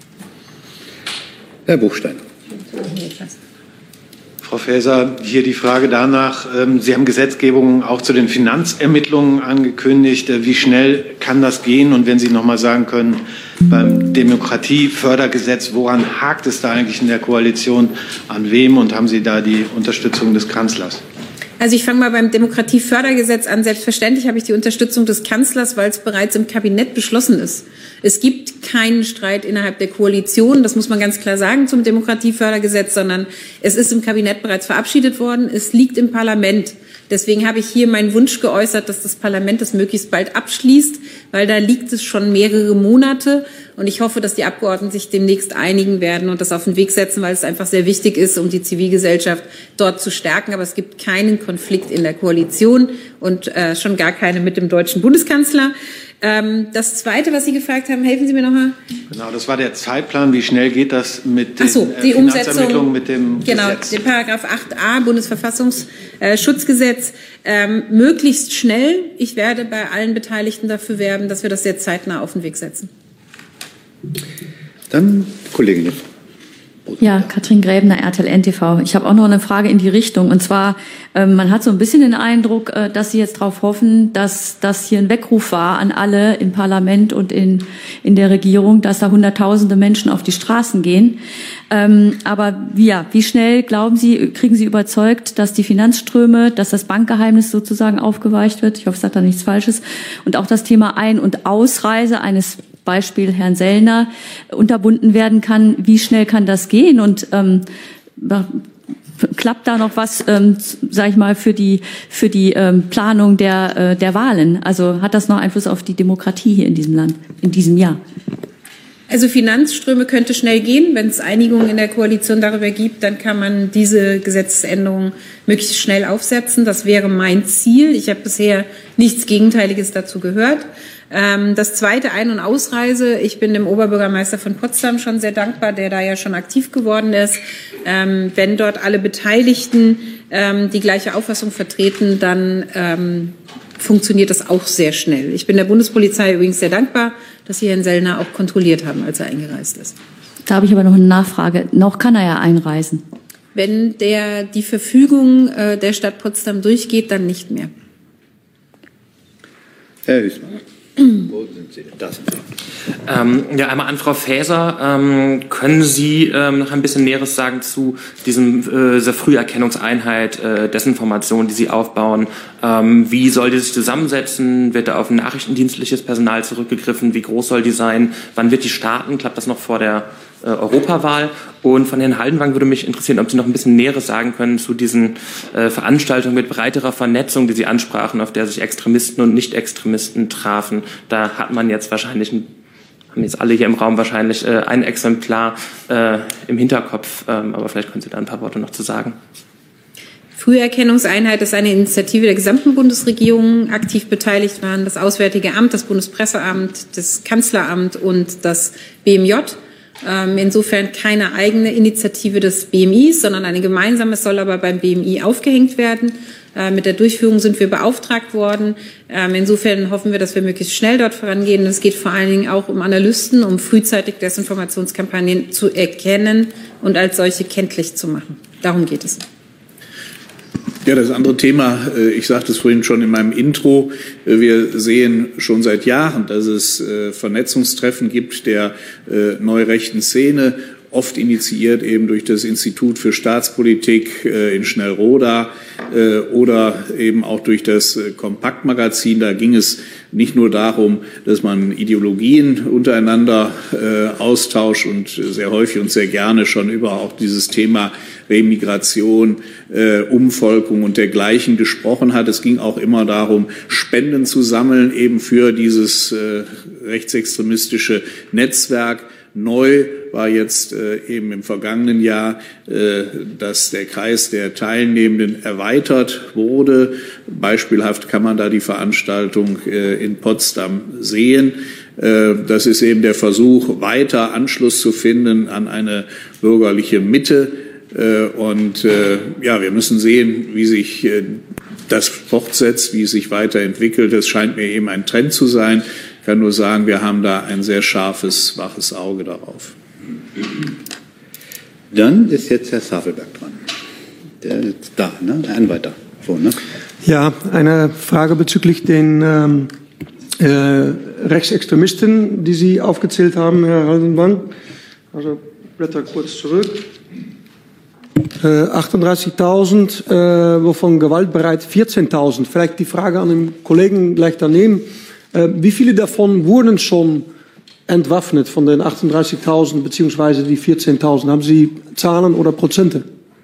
Herr Buchstein. Frau Faeser, hier die Frage danach. Sie haben Gesetzgebung auch zu den Finanzermittlungen angekündigt. Wie schnell kann das gehen? Und wenn Sie noch mal sagen können, beim Demokratiefördergesetz, woran hakt es da eigentlich in der Koalition? An wem? Und haben Sie da die Unterstützung des Kanzlers? Also ich fange mal beim Demokratiefördergesetz an. Selbstverständlich habe ich die Unterstützung des Kanzlers, weil es bereits im Kabinett beschlossen ist. Es gibt keinen Streit innerhalb der Koalition, das muss man ganz klar sagen, zum Demokratiefördergesetz, sondern es ist im Kabinett bereits verabschiedet worden. Es liegt im Parlament. Deswegen habe ich hier meinen Wunsch geäußert, dass das Parlament das möglichst bald abschließt, weil da liegt es schon mehrere Monate. Und ich hoffe, dass die Abgeordneten sich demnächst einigen werden und das auf den Weg setzen, weil es einfach sehr wichtig ist, um die Zivilgesellschaft dort zu stärken. Aber es gibt keinen Konflikt in der Koalition und äh, schon gar keine mit dem deutschen Bundeskanzler. Ähm, das Zweite, was Sie gefragt haben, helfen Sie mir noch mal. Genau, das war der Zeitplan. Wie schnell geht das mit den Ach so, die äh, Finanzermittlungen, Umsetzung, mit dem genau, Gesetz? den Paragraph acht a Bundesverfassungsschutzgesetz ähm, möglichst schnell. Ich werde bei allen Beteiligten dafür werben, dass wir das sehr zeitnah auf den Weg setzen. Dann Kollegin. Ja, Katrin Gräbner, R T L N T V. Ich habe auch noch eine Frage in die Richtung. Und zwar, ähm, man hat so ein bisschen den Eindruck, äh, dass Sie jetzt darauf hoffen, dass das hier ein Weckruf war an alle im Parlament und in, in der Regierung, dass da hunderttausende Menschen auf die Straßen gehen. Ähm, aber wie, ja, wie schnell, glauben Sie, kriegen Sie überzeugt, dass die Finanzströme, dass das Bankgeheimnis sozusagen aufgeweicht wird? Ich hoffe, ich sage da nichts Falsches. Und auch das Thema Ein- und Ausreise eines Beispiel Herrn Sellner unterbunden werden kann. Wie schnell kann das gehen? Und ähm, klappt da noch was, ähm, sage ich mal, für die für die ähm, Planung der äh, der Wahlen? Also hat das noch Einfluss auf die Demokratie hier in diesem Land in diesem Jahr? Also Finanzströme könnte schnell gehen. Wenn es Einigung in der Koalition darüber gibt, dann kann man diese Gesetzesänderung möglichst schnell aufsetzen. Das wäre mein Ziel. Ich habe bisher nichts Gegenteiliges dazu gehört. Das zweite, Ein- und Ausreise. Ich bin dem Oberbürgermeister von Potsdam schon sehr dankbar, der da ja schon aktiv geworden ist. Wenn dort alle Beteiligten die gleiche Auffassung vertreten, dann funktioniert das auch sehr schnell. Ich bin der Bundespolizei übrigens sehr dankbar, dass Sie Herrn Sellner auch kontrolliert haben, als er eingereist ist. Da habe ich aber noch eine Nachfrage. Noch kann er ja einreisen. Wenn der, die Verfügung äh, der Stadt Potsdam durchgeht, dann nicht mehr. Herr Hüßmann. Wo sind Sie? Da sind Sie. Ähm, ja, einmal an Frau Faeser. Ähm, können Sie ähm, noch ein bisschen Näheres sagen zu diesem, äh, dieser Früherkennungseinheit, äh, Desinformation, die Sie aufbauen? Ähm, wie soll die sich zusammensetzen? Wird da auf nachrichtendienstliches Personal zurückgegriffen? Wie groß soll die sein? Wann wird die starten? Klappt das noch vor der äh, Europawahl? Und von Herrn Haldenwang würde mich interessieren, ob Sie noch ein bisschen Näheres sagen können zu diesen äh, Veranstaltungen mit breiterer Vernetzung, die Sie ansprachen, auf der sich Extremisten und Nicht-Extremisten trafen. Da hat man jetzt wahrscheinlich, ein, haben jetzt alle hier im Raum wahrscheinlich äh, ein Exemplar äh, im Hinterkopf. Ähm, aber vielleicht können Sie da ein paar Worte noch zu sagen. Früherkennungseinheit ist eine Initiative der gesamten Bundesregierung. Aktiv beteiligt waren das Auswärtige Amt, das Bundespresseamt, das Kanzleramt und das B M J. Insofern keine eigene Initiative des B M Is, sondern eine gemeinsame, soll aber beim B M I aufgehängt werden. Mit der Durchführung sind wir beauftragt worden. Insofern hoffen wir, dass wir möglichst schnell dort vorangehen. Es geht vor allen Dingen auch um Analysten, um frühzeitig Desinformationskampagnen zu erkennen und als solche kenntlich zu machen. Darum geht es. Ja, das andere Thema, ich sagte es vorhin schon in meinem Intro, wir sehen schon seit Jahren, dass es Vernetzungstreffen gibt der neurechten Szene, oft initiiert eben durch das Institut für Staatspolitik in Schnellroda oder eben auch durch das Kompaktmagazin. Da ging es nicht nur darum, dass man Ideologien untereinander austauscht und sehr häufig und sehr gerne schon über auch dieses Thema Remigration, äh, Umvolkung und dergleichen gesprochen hat. Es ging auch immer darum, Spenden zu sammeln, eben für dieses äh, rechtsextremistische Netzwerk. Neu war jetzt äh, eben im vergangenen Jahr, äh, dass der Kreis der Teilnehmenden erweitert wurde. Beispielhaft kann man da die Veranstaltung äh, in Potsdam sehen. Äh, das ist eben der Versuch, weiter Anschluss zu finden an eine bürgerliche Mitte. Und äh, ja, wir müssen sehen, wie sich äh, das fortsetzt, wie es sich weiterentwickelt. Es scheint mir eben ein Trend zu sein. Ich kann nur sagen, wir haben da ein sehr scharfes, waches Auge darauf. Dann ist jetzt Herr Safelberg dran. Der ist da, ne? Ein weiter. So, ne? Ja, eine Frage bezüglich den ähm, äh, Rechtsextremisten, die Sie aufgezählt haben, Herr Haldenwang. Also blätter kurz zurück. Äh, achtunddreißigtausend, äh, wovon gewaltbereit vierzehntausend. Vielleicht die Frage an den Kollegen gleich daneben. Äh, wie viele davon wurden schon entwaffnet von den achtunddreißigtausend beziehungsweise die vierzehntausend? Haben Sie Zahlen oder Prozente?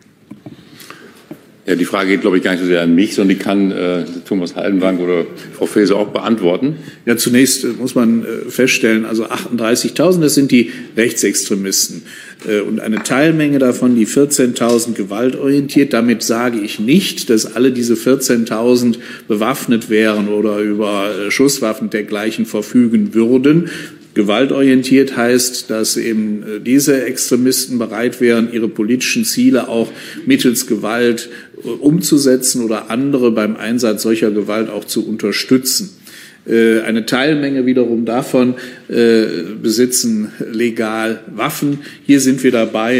Ja, die Frage geht, glaube ich, gar nicht so sehr an mich, sondern die kann äh, Thomas Haldenwang oder Frau Faeser auch beantworten. Ja, zunächst äh, muss man äh, feststellen, also achtunddreißigtausend, das sind die Rechtsextremisten. Äh, und eine Teilmenge davon, die vierzehntausend gewaltorientiert. Damit sage ich nicht, dass alle diese vierzehntausend bewaffnet wären oder über äh, Schusswaffen dergleichen verfügen würden. Gewaltorientiert heißt, dass eben diese Extremisten bereit wären, ihre politischen Ziele auch mittels Gewalt umzusetzen oder andere beim Einsatz solcher Gewalt auch zu unterstützen. Eine Teilmenge wiederum davon äh, besitzen legal Waffen. Hier sind wir dabei,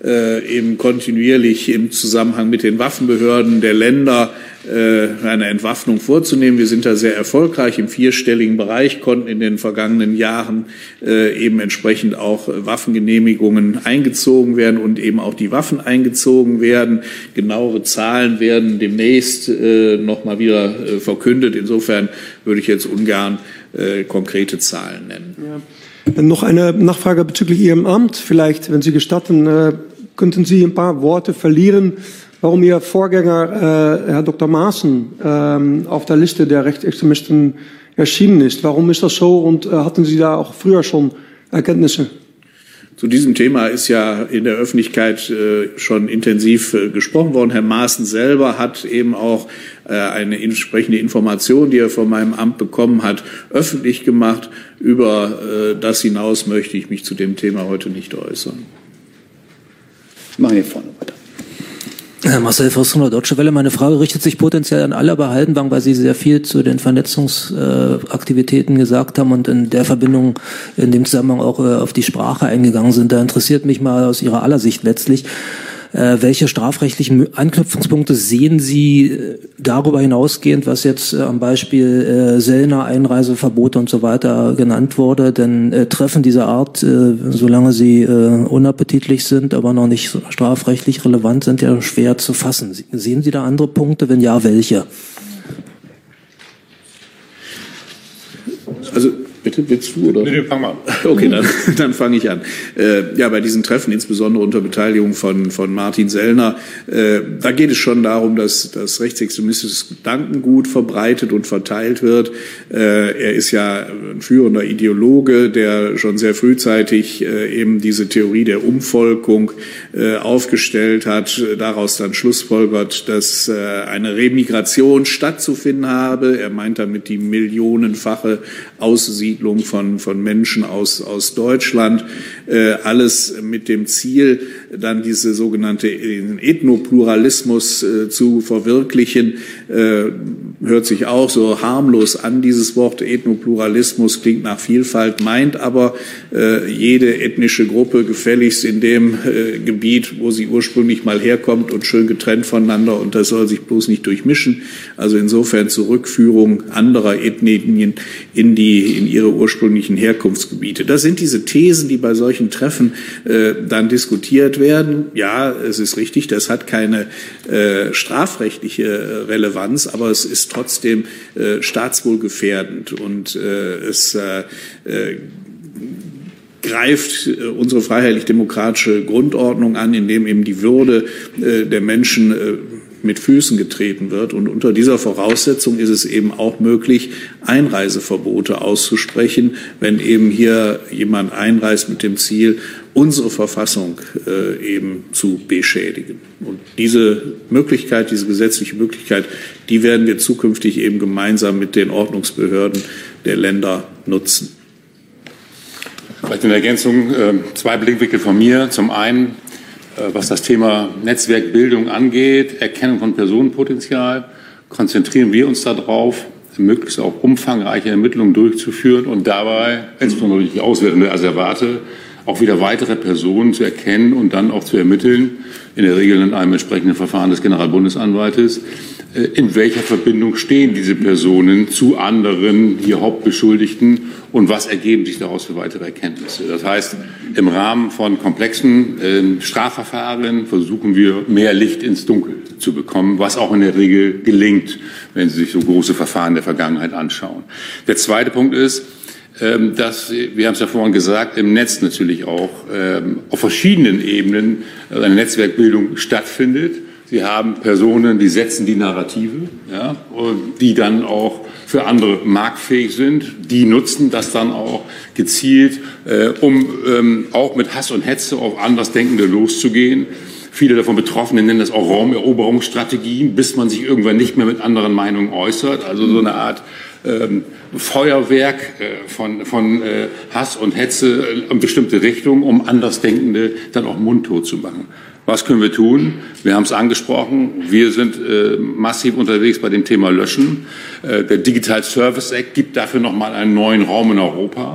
äh, eben kontinuierlich im Zusammenhang mit den Waffenbehörden der Länder äh, eine Entwaffnung vorzunehmen. Wir sind da sehr erfolgreich im vierstelligen Bereich, konnten in den vergangenen Jahren äh, eben entsprechend auch Waffengenehmigungen eingezogen werden und eben auch die Waffen eingezogen werden. Genauere Zahlen werden demnächst äh, noch mal wieder äh, verkündet. Insofern würde ich jetzt ungern äh, konkrete Zahlen nennen. Ja. Noch eine Nachfrage bezüglich Ihrem Amt. Vielleicht, wenn Sie gestatten, äh, könnten Sie ein paar Worte verlieren, warum Ihr Vorgänger, äh, Herr Doktor Maaßen, äh, auf der Liste der Rechtsextremisten erschienen ist. Warum ist das so und äh, hatten Sie da auch früher schon Erkenntnisse? Zu diesem Thema ist ja in der Öffentlichkeit äh, schon intensiv äh, gesprochen worden. Herr Maaßen selber hat eben auch äh, eine entsprechende Information, die er von meinem Amt bekommen hat, öffentlich gemacht. Über äh, das hinaus möchte ich mich zu dem Thema heute nicht äußern. Machen wir vorne weiter. Marcel Voss von der Deutsche Welle. Meine Frage richtet sich potenziell an alle, aber Haldenwang, weil Sie sehr viel zu den Vernetzungsaktivitäten äh, gesagt haben und in der Verbindung, in dem Zusammenhang auch äh, auf die Sprache eingegangen sind. Da interessiert mich mal aus Ihrer aller Sicht letztlich, äh, welche strafrechtlichen Anknüpfungspunkte sehen Sie äh, darüber hinausgehend, was jetzt äh, am Beispiel äh, Sellner, Einreiseverbote und so weiter genannt wurde? Denn äh, Treffen dieser Art, äh, solange sie äh, unappetitlich sind, aber noch nicht strafrechtlich relevant sind, ja schwer zu fassen. Sehen Sie da andere Punkte? Wenn ja, welche? Also bitte, willst du? Oder? Nee, nee, fang mal an. Okay, dann, dann fange ich an. Äh, ja, bei diesen Treffen, insbesondere unter Beteiligung von, von Martin Sellner, äh, da geht es schon darum, dass, dass rechtsextremistisches Gedankengut verbreitet und verteilt wird. Äh, er ist ja ein führender Ideologe, der schon sehr frühzeitig äh, eben diese Theorie der Umvolkung äh, aufgestellt hat, daraus dann schlussfolgert, dass äh, eine Remigration stattzufinden habe. Er meint damit die millionenfache Aussiedlung Von, von Menschen aus, aus Deutschland, äh, alles mit dem Ziel, dann diese sogenannte Ethnopluralismus äh, zu verwirklichen. Äh, hört sich auch so harmlos an, dieses Wort Ethnopluralismus, klingt nach Vielfalt, meint aber äh, jede ethnische Gruppe gefälligst in dem äh, Gebiet, wo sie ursprünglich mal herkommt und schön getrennt voneinander, und das soll sich bloß nicht durchmischen. Also insofern Zurückführung anderer Ethnien in die, in ihre ursprünglichen Herkunftsgebiete. Das sind diese Thesen, die bei solchen Treffen äh, dann diskutiert werden. Ja, es ist richtig, das hat keine äh, strafrechtliche äh, Relevanz, aber es ist trotzdem äh, staatswohlgefährdend und äh, es äh, äh, greift äh, unsere freiheitlich-demokratische Grundordnung an, indem eben die Würde äh, der Menschen äh, mit Füßen getreten wird. Und unter dieser Voraussetzung ist es eben auch möglich, Einreiseverbote auszusprechen, wenn eben hier jemand einreist mit dem Ziel, unsere Verfassung äh, eben zu beschädigen. Und diese Möglichkeit, diese gesetzliche Möglichkeit, die werden wir zukünftig eben gemeinsam mit den Ordnungsbehörden der Länder nutzen. Vielleicht eine Ergänzung, äh, zwei Blickwinkel von mir. Zum einen, was das Thema Netzwerkbildung angeht, Erkennung von Personenpotenzial, konzentrieren wir uns darauf, möglichst auch umfangreiche Ermittlungen durchzuführen und dabei, insbesondere durch die Auswertung der Asservate, auch wieder weitere Personen zu erkennen und dann auch zu ermitteln, in der Regel in einem entsprechenden Verfahren des Generalbundesanwaltes, in welcher Verbindung stehen diese Personen zu anderen hier Hauptbeschuldigten und was ergeben sich daraus für weitere Erkenntnisse. Das heißt, im Rahmen von komplexen äh, Strafverfahren versuchen wir, mehr Licht ins Dunkel zu bekommen, was auch in der Regel gelingt, wenn Sie sich so große Verfahren der Vergangenheit anschauen. Der zweite Punkt ist, ähm, dass, wir haben es ja vorhin gesagt, im Netz natürlich auch ähm, auf verschiedenen Ebenen eine Netzwerkbildung stattfindet. Sie haben Personen, die setzen die Narrative, ja, die dann auch für andere marktfähig sind. Die nutzen das dann auch gezielt, äh, um ähm, auch mit Hass und Hetze auf Andersdenkende loszugehen. Viele davon Betroffenen nennen das auch Raumeroberungsstrategien, bis man sich irgendwann nicht mehr mit anderen Meinungen äußert. Also so eine Art ähm, Feuerwerk äh, von, von äh, Hass und Hetze in bestimmte Richtungen, um Andersdenkende dann auch mundtot zu machen. Was können wir tun? Wir haben es angesprochen. Wir sind äh, massiv unterwegs bei dem Thema Löschen. Äh, der Digital Service Act gibt dafür noch mal einen neuen Raum in Europa.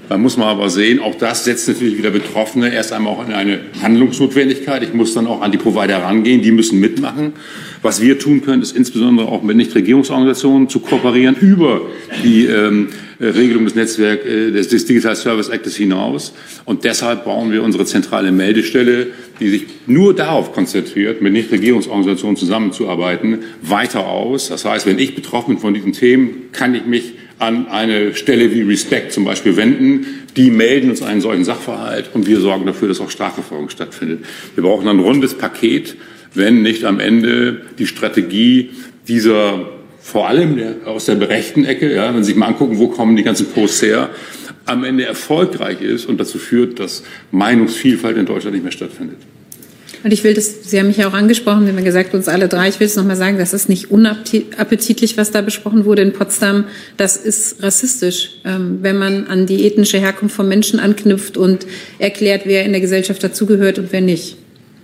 Da muss man aber sehen, auch das setzt natürlich wieder Betroffene erst einmal auch in eine Handlungsnotwendigkeit. Ich muss dann auch an die Provider rangehen, die müssen mitmachen. Was wir tun können, ist insbesondere auch mit Nichtregierungsorganisationen zu kooperieren über die ähm, Regelung des Netzwerk äh, des, des Digital Service Actes hinaus. Und deshalb bauen wir unsere zentrale Meldestelle, die sich nur darauf konzentriert, mit Nichtregierungsorganisationen zusammenzuarbeiten, weiter aus. Das heißt, wenn ich betroffen bin von diesen Themen, kann ich mich an eine Stelle wie Respect zum Beispiel wenden. Die melden uns einen solchen Sachverhalt und wir sorgen dafür, dass auch Strafverfolgung stattfindet. Wir brauchen ein rundes Paket, wenn nicht am Ende die Strategie dieser, vor allem der, aus der rechten Ecke, ja, wenn Sie sich mal angucken, wo kommen die ganzen Posts her, am Ende erfolgreich ist und dazu führt, dass Meinungsvielfalt in Deutschland nicht mehr stattfindet. Und ich will das, Sie haben mich ja auch angesprochen, wir haben gesagt, uns alle drei, ich will es nochmal sagen, das ist nicht unappetitlich, was da besprochen wurde in Potsdam, das ist rassistisch, ähm, wenn man an die ethnische Herkunft von Menschen anknüpft und erklärt, wer in der Gesellschaft dazugehört und wer nicht.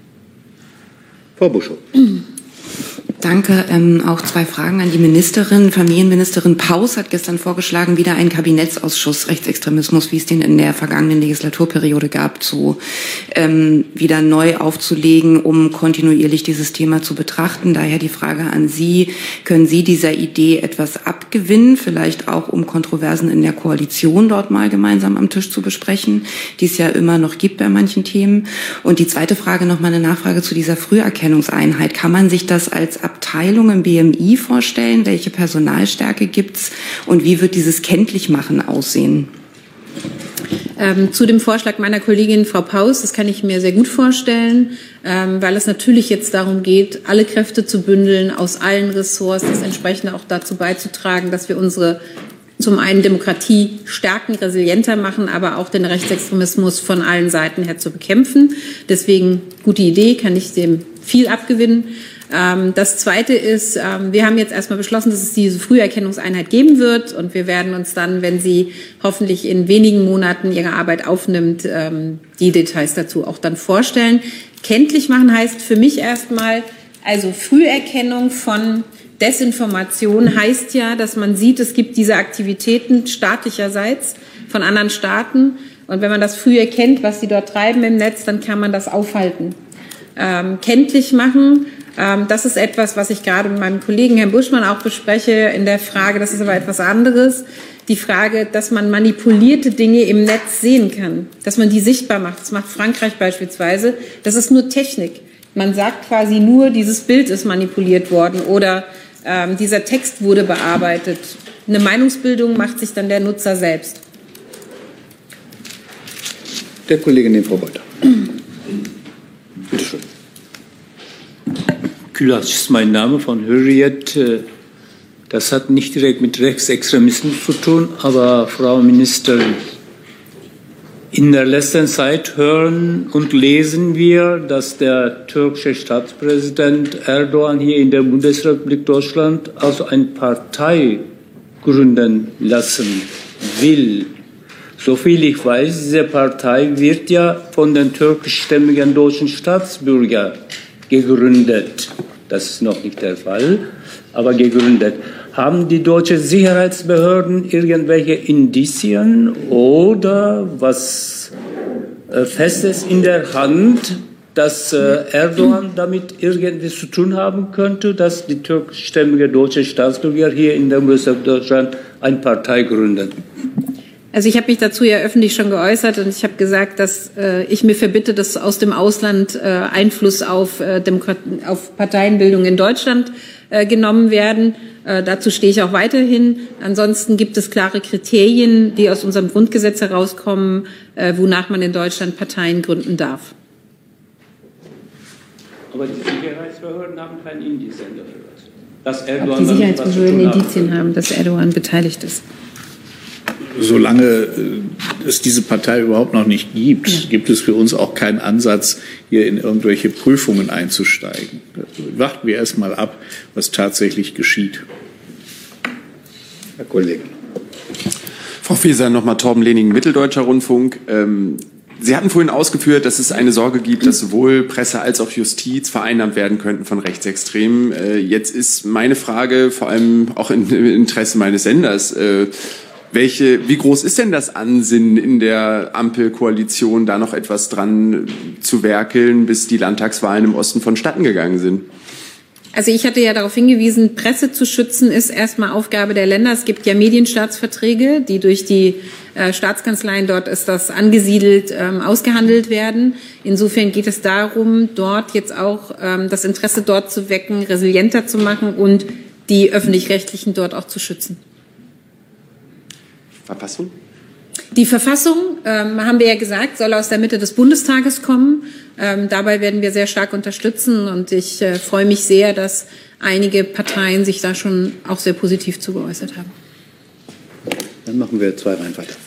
Frau Buschow. Danke. Ähm, auch zwei Fragen an die Ministerin. Familienministerin Paus hat gestern vorgeschlagen, wieder einen Kabinettsausschuss Rechtsextremismus, wie es den in der vergangenen Legislaturperiode gab, zu ähm, wieder neu aufzulegen, um kontinuierlich dieses Thema zu betrachten. Daher die Frage an Sie, können Sie dieser Idee etwas abgewinnen, vielleicht auch um Kontroversen in der Koalition dort mal gemeinsam am Tisch zu besprechen, die es ja immer noch gibt bei manchen Themen? Und die zweite Frage, noch mal eine Nachfrage zu dieser Früherkennungseinheit. Kann man sich das als Abteilung im B M I vorstellen? Welche Personalstärke gibt's und wie wird dieses Kenntlichmachen aussehen? Ähm, zu dem Vorschlag meiner Kollegin Frau Paus, das kann ich mir sehr gut vorstellen, ähm, weil es natürlich jetzt darum geht, alle Kräfte zu bündeln, aus allen Ressorts, das entsprechend auch dazu beizutragen, dass wir unsere zum einen Demokratie stärken, resilienter machen, aber auch den Rechtsextremismus von allen Seiten her zu bekämpfen. Deswegen gute Idee, kann ich dem viel abgewinnen. Das Zweite ist, wir haben jetzt erstmal beschlossen, dass es diese Früherkennungseinheit geben wird und wir werden uns dann, wenn sie hoffentlich in wenigen Monaten ihre Arbeit aufnimmt, die Details dazu auch dann vorstellen. Kenntlich machen heißt für mich erstmal, also Früherkennung von Desinformation heißt ja, dass man sieht, es gibt diese Aktivitäten staatlicherseits von anderen Staaten und wenn man das früh erkennt, was sie dort treiben im Netz, dann kann man das aufhalten. Ähm, kenntlich machen, ähm, das ist etwas, was ich gerade mit meinem Kollegen Herrn Buschmann auch bespreche in der Frage, das ist aber etwas anderes, die Frage, dass man manipulierte Dinge im Netz sehen kann, dass man die sichtbar macht. Das macht Frankreich beispielsweise. Das ist nur Technik. Man sagt quasi nur, dieses Bild ist manipuliert worden oder ähm, dieser Text wurde bearbeitet. Eine Meinungsbildung macht sich dann der Nutzer selbst. Der Kollegin, den Frau Beuter. Bitte schön. Külas ist mein Name von Hürriyet. Das hat nicht direkt mit Rechtsextremismus zu tun, aber Frau Ministerin, in der letzten Zeit hören und lesen wir, dass der türkische Staatspräsident Erdogan hier in der Bundesrepublik Deutschland also eine Partei gründen lassen will. Soviel ich weiß, diese Partei wird ja von den türkischstämmigen deutschen Staatsbürgern gegründet. Das ist noch nicht der Fall, aber gegründet. Haben die deutschen Sicherheitsbehörden irgendwelche Indizien oder was äh, Festes in der Hand, dass äh, Erdogan damit irgendwie zu tun haben könnte, dass die türkischstämmigen deutschen Staatsbürger hier in der Bundesrepublik Deutschland eine Partei gründen? Also ich habe mich dazu ja öffentlich schon geäußert und ich habe gesagt, dass äh, ich mir verbitte, dass aus dem Ausland äh, Einfluss auf, äh, Demokrat- auf Parteienbildung in Deutschland äh, genommen werden. Äh, dazu stehe ich auch weiterhin. Ansonsten gibt es klare Kriterien, die aus unserem Grundgesetz herauskommen, äh, wonach man in Deutschland Parteien gründen darf. Aber die Sicherheitsbehörden haben keine Indizien dafür, dass Erdogan Ob die Sicherheitsbehörden Indizien haben, dass Erdogan beteiligt ist. Solange es diese Partei überhaupt noch nicht gibt, ja. gibt es für uns auch keinen Ansatz, hier in irgendwelche Prüfungen einzusteigen. Warten wir erst mal ab, was tatsächlich geschieht. Herr Kollege. Frau Faeser, nochmal Torben Lening, Mitteldeutscher Rundfunk. Ähm, Sie hatten vorhin ausgeführt, dass es eine Sorge gibt, dass sowohl Presse als auch Justiz vereinnahmt werden könnten von Rechtsextremen. Äh, jetzt ist meine Frage, vor allem auch im Interesse meines Senders, äh, welche, wie groß ist denn das Ansinnen in der Ampelkoalition, da noch etwas dran zu werkeln, bis die Landtagswahlen im Osten vonstatten gegangen sind? Also ich hatte ja darauf hingewiesen, Presse zu schützen ist erstmal Aufgabe der Länder. Es gibt ja Medienstaatsverträge, die durch die äh, Staatskanzleien, dort ist das angesiedelt, ähm, ausgehandelt werden. Insofern geht es darum, dort jetzt auch ähm, das Interesse dort zu wecken, resilienter zu machen und die Öffentlich-Rechtlichen dort auch zu schützen. Verfassung? Die Verfassung, ähm, haben wir ja gesagt, soll aus der Mitte des Bundestages kommen. Ähm, dabei werden wir sehr stark unterstützen und ich äh, freue mich sehr, dass einige Parteien sich da schon auch sehr positiv zu geäußert haben. Dann machen wir zwei Reihen weiter.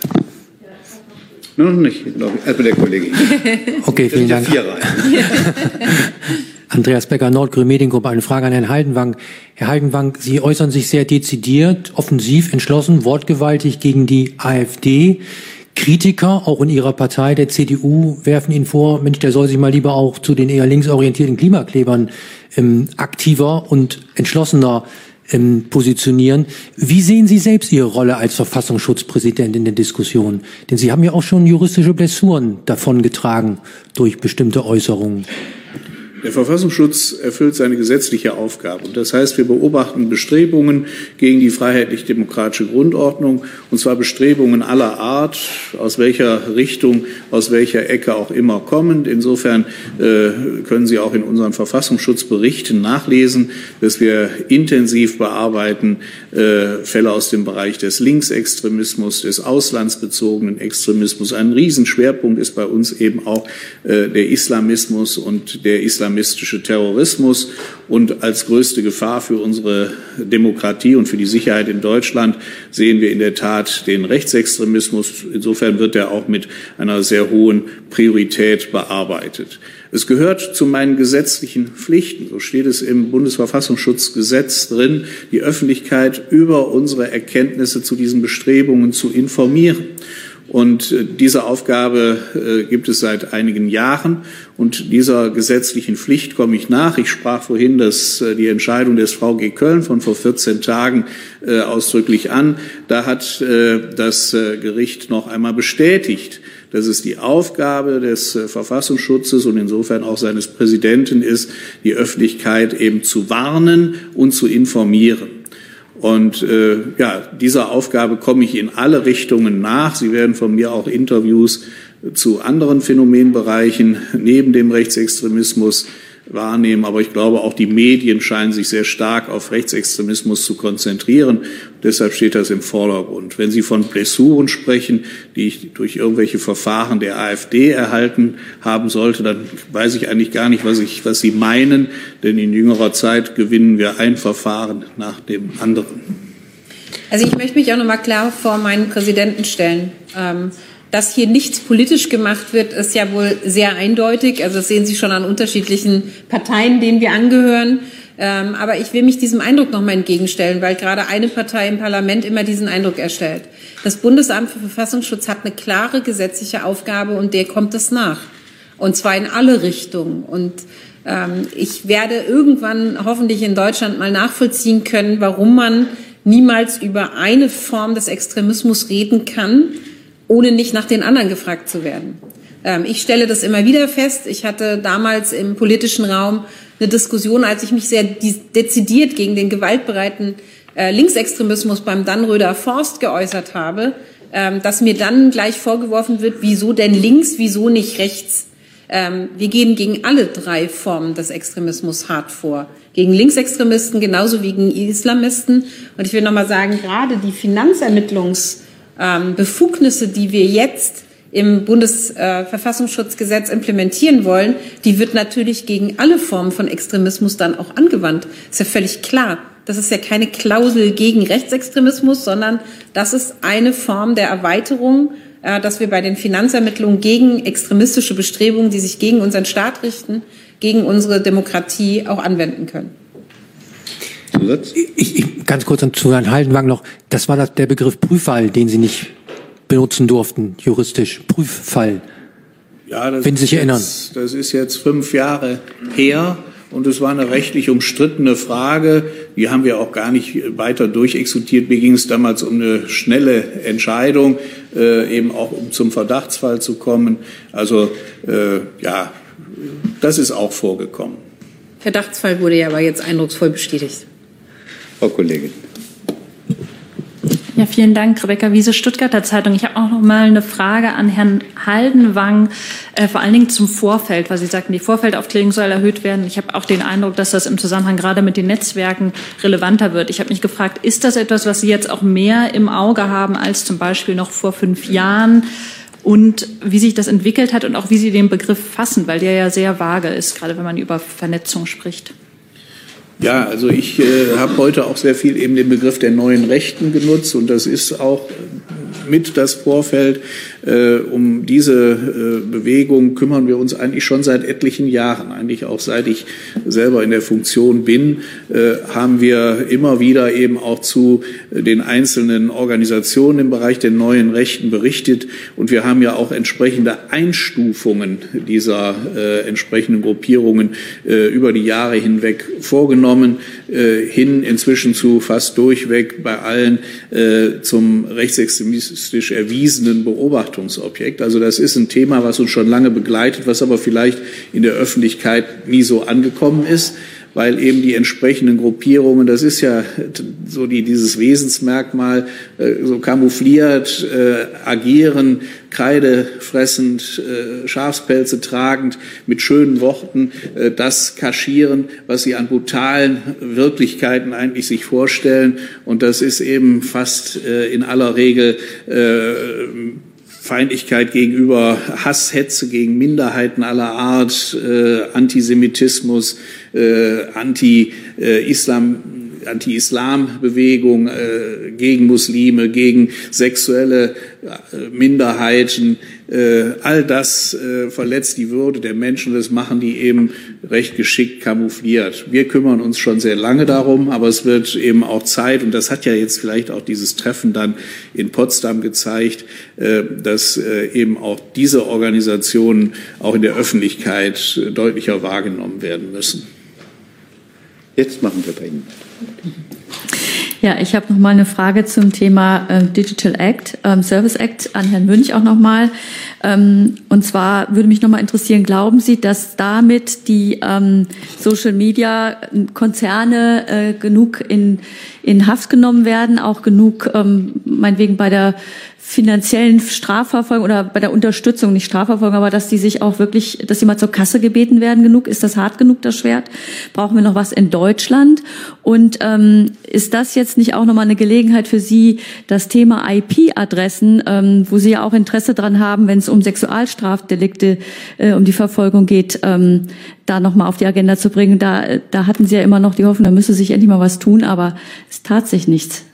Noch nicht, glaube ich. Also der Kollege hier. Okay, vielen Dank. Vier Reihen. Andreas Becker, Nordgrün Mediengruppe. Eine Frage an Herrn Haldenwang. Herr Haldenwang, Sie äußern sich sehr dezidiert, offensiv, entschlossen, wortgewaltig gegen die AfD. Kritiker, auch in Ihrer Partei, der C D U, werfen Ihnen vor, Mensch, der soll sich mal lieber auch zu den eher linksorientierten Klimaklebern ähm, aktiver und entschlossener ähm, positionieren. Wie sehen Sie selbst Ihre Rolle als Verfassungsschutzpräsident in der Diskussion? Denn Sie haben ja auch schon juristische Blessuren davongetragen durch bestimmte Äußerungen. Der Verfassungsschutz erfüllt seine gesetzliche Aufgabe. Und das heißt, wir beobachten Bestrebungen gegen die freiheitlich-demokratische Grundordnung, und zwar Bestrebungen aller Art, aus welcher Richtung, aus welcher Ecke auch immer kommend. Insofern äh, können Sie auch in unseren Verfassungsschutzberichten nachlesen, dass wir intensiv bearbeiten äh, Fälle aus dem Bereich des Linksextremismus, des auslandsbezogenen Extremismus. Ein Riesenschwerpunkt ist bei uns eben auch äh, der Islamismus und der Islamismus. Islamistische Terrorismus, und als größte Gefahr für unsere Demokratie und für die Sicherheit in Deutschland sehen wir in der Tat den Rechtsextremismus. Insofern wird er auch mit einer sehr hohen Priorität bearbeitet. Es gehört zu meinen gesetzlichen Pflichten, so steht es im Bundesverfassungsschutzgesetz drin, die Öffentlichkeit über unsere Erkenntnisse zu diesen Bestrebungen zu informieren. Und diese Aufgabe äh, gibt es seit einigen Jahren, und dieser gesetzlichen Pflicht komme ich nach. Ich sprach vorhin das, äh, die Entscheidung des V G Köln von vor vierzehn Tagen äh, ausdrücklich an. Da hat äh, das äh, Gericht noch einmal bestätigt, dass es die Aufgabe des äh, Verfassungsschutzes und insofern auch seines Präsidenten ist, die Öffentlichkeit eben zu warnen und zu informieren. Und äh, ja, dieser Aufgabe komme ich in alle Richtungen nach. Sie werden von mir auch Interviews zu anderen Phänomenbereichen neben dem Rechtsextremismus wahrnehmen. Aber ich glaube, auch die Medien scheinen sich sehr stark auf Rechtsextremismus zu konzentrieren. Deshalb steht das im Vordergrund. Wenn Sie von Blessuren sprechen, die ich durch irgendwelche Verfahren der AfD erhalten haben sollte, dann weiß ich eigentlich gar nicht, was, ich, was Sie meinen. Denn in jüngerer Zeit gewinnen wir ein Verfahren nach dem anderen. Also ich möchte mich auch noch mal klar vor meinen Präsidenten stellen. Ähm, Dass hier nichts politisch gemacht wird, ist ja wohl sehr eindeutig. Also das sehen Sie schon an unterschiedlichen Parteien, denen wir angehören. Ähm, aber ich will mich diesem Eindruck noch mal entgegenstellen, weil gerade eine Partei im Parlament immer diesen Eindruck erstellt. Das Bundesamt für Verfassungsschutz hat eine klare gesetzliche Aufgabe, und der kommt es nach. Und zwar in alle Richtungen. Und ähm, ich werde irgendwann hoffentlich in Deutschland mal nachvollziehen können, warum man niemals über eine Form des Extremismus reden kann, ohne nicht nach den anderen gefragt zu werden. Ähm, ich stelle das immer wieder fest. Ich hatte damals im politischen Raum eine Diskussion, als ich mich sehr dezidiert gegen den gewaltbereiten äh, Linksextremismus beim Dannröder Forst geäußert habe, ähm, dass mir dann gleich vorgeworfen wird, wieso denn links, wieso nicht rechts? Ähm, wir gehen gegen alle drei Formen des Extremismus hart vor. Gegen Linksextremisten genauso wie gegen Islamisten. Und ich will noch mal sagen, gerade die Finanzermittlungs- Ähm, Befugnisse, die wir jetzt im Bundesverfassungsschutzgesetz äh, implementieren wollen, die wird natürlich gegen alle Formen von Extremismus dann auch angewandt. Ist ja völlig klar. Das ist ja keine Klausel gegen Rechtsextremismus, sondern das ist eine Form der Erweiterung, äh, dass wir bei den Finanzermittlungen gegen extremistische Bestrebungen, die sich gegen unseren Staat richten, gegen unsere Demokratie auch anwenden können. Ich, ich, ganz kurz zu Herrn Haldenwang noch. Das war das, der Begriff Prüffall, den Sie nicht benutzen durften, juristisch. Prüffall. Ja, das wenn Sie sich erinnern. Jetzt, das ist jetzt fünf Jahre her. und es war eine rechtlich umstrittene Frage. Die haben wir auch gar nicht weiter durchexekutiert. Mir ging es damals um eine schnelle Entscheidung, äh, eben auch um zum Verdachtsfall zu kommen. Also äh, ja, das ist auch vorgekommen. Verdachtsfall wurde ja aber jetzt eindrucksvoll bestätigt. Frau Kollegin. Ja, vielen Dank, Rebecca Wiese, Stuttgarter Zeitung. Ich habe auch noch mal eine Frage an Herrn Haldenwang, äh, vor allen Dingen zum Vorfeld, weil Sie sagten, die Vorfeldaufklärung soll erhöht werden. Ich habe auch den Eindruck, dass das im Zusammenhang gerade mit den Netzwerken relevanter wird. Ich habe mich gefragt, ist das etwas, was Sie jetzt auch mehr im Auge haben als zum Beispiel noch vor fünf Jahren? Und wie sich das entwickelt hat und auch wie Sie den Begriff fassen, weil der ja sehr vage ist, gerade wenn man über Vernetzung spricht. Ja, also ich äh, habe heute auch sehr viel eben den Begriff der neuen Rechten genutzt und das ist auch mit das Vorfeld. Äh, um diese äh, Bewegung kümmern wir uns eigentlich schon seit etlichen Jahren. Eigentlich auch seit ich selber in der Funktion bin, äh, haben wir immer wieder eben auch zu äh, den einzelnen Organisationen im Bereich der neuen Rechten berichtet. Und wir haben ja auch entsprechende Einstufungen dieser äh, entsprechenden Gruppierungen äh, über die Jahre hinweg vorgenommen, äh, hin inzwischen zu fast durchweg bei allen äh, zum rechtsextremistisch erwiesenen Beobachtungsobjekt. Also das ist ein Thema, was uns schon lange begleitet, was aber vielleicht in der Öffentlichkeit nie so angekommen ist, weil eben die entsprechenden Gruppierungen, das ist ja so die, dieses Wesensmerkmal, äh, so camoufliert, äh, agieren, Kreide fressend, äh, Schafspelze tragend, mit schönen Worten, äh, das kaschieren, was sie an brutalen Wirklichkeiten eigentlich sich vorstellen. Und das ist eben fast äh, in aller Regel äh, Feindlichkeit gegenüber Hass, Hetze gegen Minderheiten aller Art, äh, Antisemitismus, äh, Anti-Islam, Anti-Islam-Bewegung äh, gegen Muslime, gegen sexuelle äh, Minderheiten. Äh, all das äh, verletzt die Würde der Menschen. Das machen die eben recht geschickt kamoufliert. Wir kümmern uns schon sehr lange darum, aber es wird eben auch Zeit, und das hat ja jetzt vielleicht auch dieses Treffen dann in Potsdam gezeigt, äh, dass äh, eben auch diese Organisationen auch in der Öffentlichkeit äh, deutlicher wahrgenommen werden müssen. Jetzt machen wir bei Ihnen. Ja, ich habe noch mal eine Frage zum Thema äh, Digital Act, ähm, Service Act an Herrn Münch auch noch mal. Ähm, und zwar würde mich noch mal interessieren, glauben Sie, dass damit die ähm, Social Media Konzerne äh, genug in, in Haft genommen werden, auch genug ähm, meinetwegen bei der finanziellen Strafverfolgung oder bei der Unterstützung, nicht Strafverfolgung, aber dass die sich auch wirklich, dass sie mal zur Kasse gebeten werden genug? Ist das hart genug, das Schwert? Brauchen wir noch was in Deutschland? Und ähm, ist das jetzt nicht auch nochmal eine Gelegenheit für Sie, das Thema I P-Adressen, ähm, wo Sie ja auch Interesse dran haben, wenn es um Sexualstrafdelikte, äh, um die Verfolgung geht, ähm, da nochmal auf die Agenda zu bringen? Da, da hatten Sie ja immer noch die Hoffnung, da müsse sich endlich mal was tun, aber es tat sich nichts.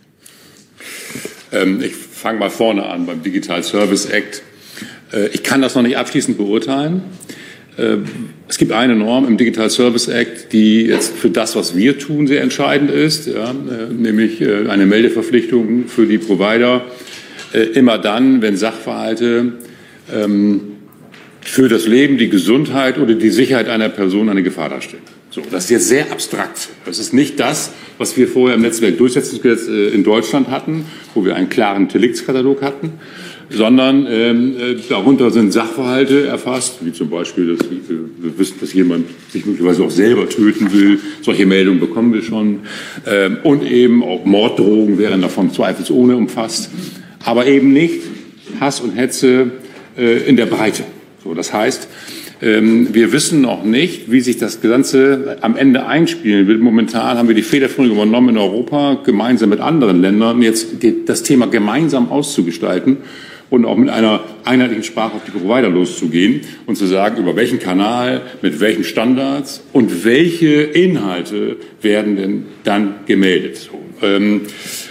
Ähm, ich fange mal vorne an beim Digital Service Act. Äh, ich kann das noch nicht abschließend beurteilen. Äh, es gibt eine Norm im Digital Service Act, die jetzt für das, was wir tun, sehr entscheidend ist, ja, äh, nämlich äh, eine Meldeverpflichtung für die Provider. Äh, immer dann, wenn Sachverhalte ähm, für das Leben, die Gesundheit oder die Sicherheit einer Person eine Gefahr darstellen. So, das ist jetzt sehr abstrakt. Das ist nicht das, was wir vorher im Netzwerkdurchsetzungsgesetz äh, in Deutschland hatten, wo wir einen klaren Deliktskatalog hatten, sondern ähm, äh, darunter sind Sachverhalte erfasst, wie zum Beispiel, dass wir, wir wissen, dass jemand sich möglicherweise auch selber töten will. Solche Meldungen bekommen wir schon. Ähm, und eben auch Morddrohungen wären davon zweifelsohne umfasst. Aber eben nicht Hass und Hetze äh, in der Breite. So, das heißt, wir wissen noch nicht, wie sich das Ganze am Ende einspielen wird. Momentan haben wir die Federführung übernommen in Europa, gemeinsam mit anderen Ländern, jetzt das Thema gemeinsam auszugestalten und auch mit einer einheitlichen Sprache auf die Provider loszugehen und zu sagen, über welchen Kanal, mit welchen Standards und welche Inhalte werden denn dann gemeldet. So, ähm,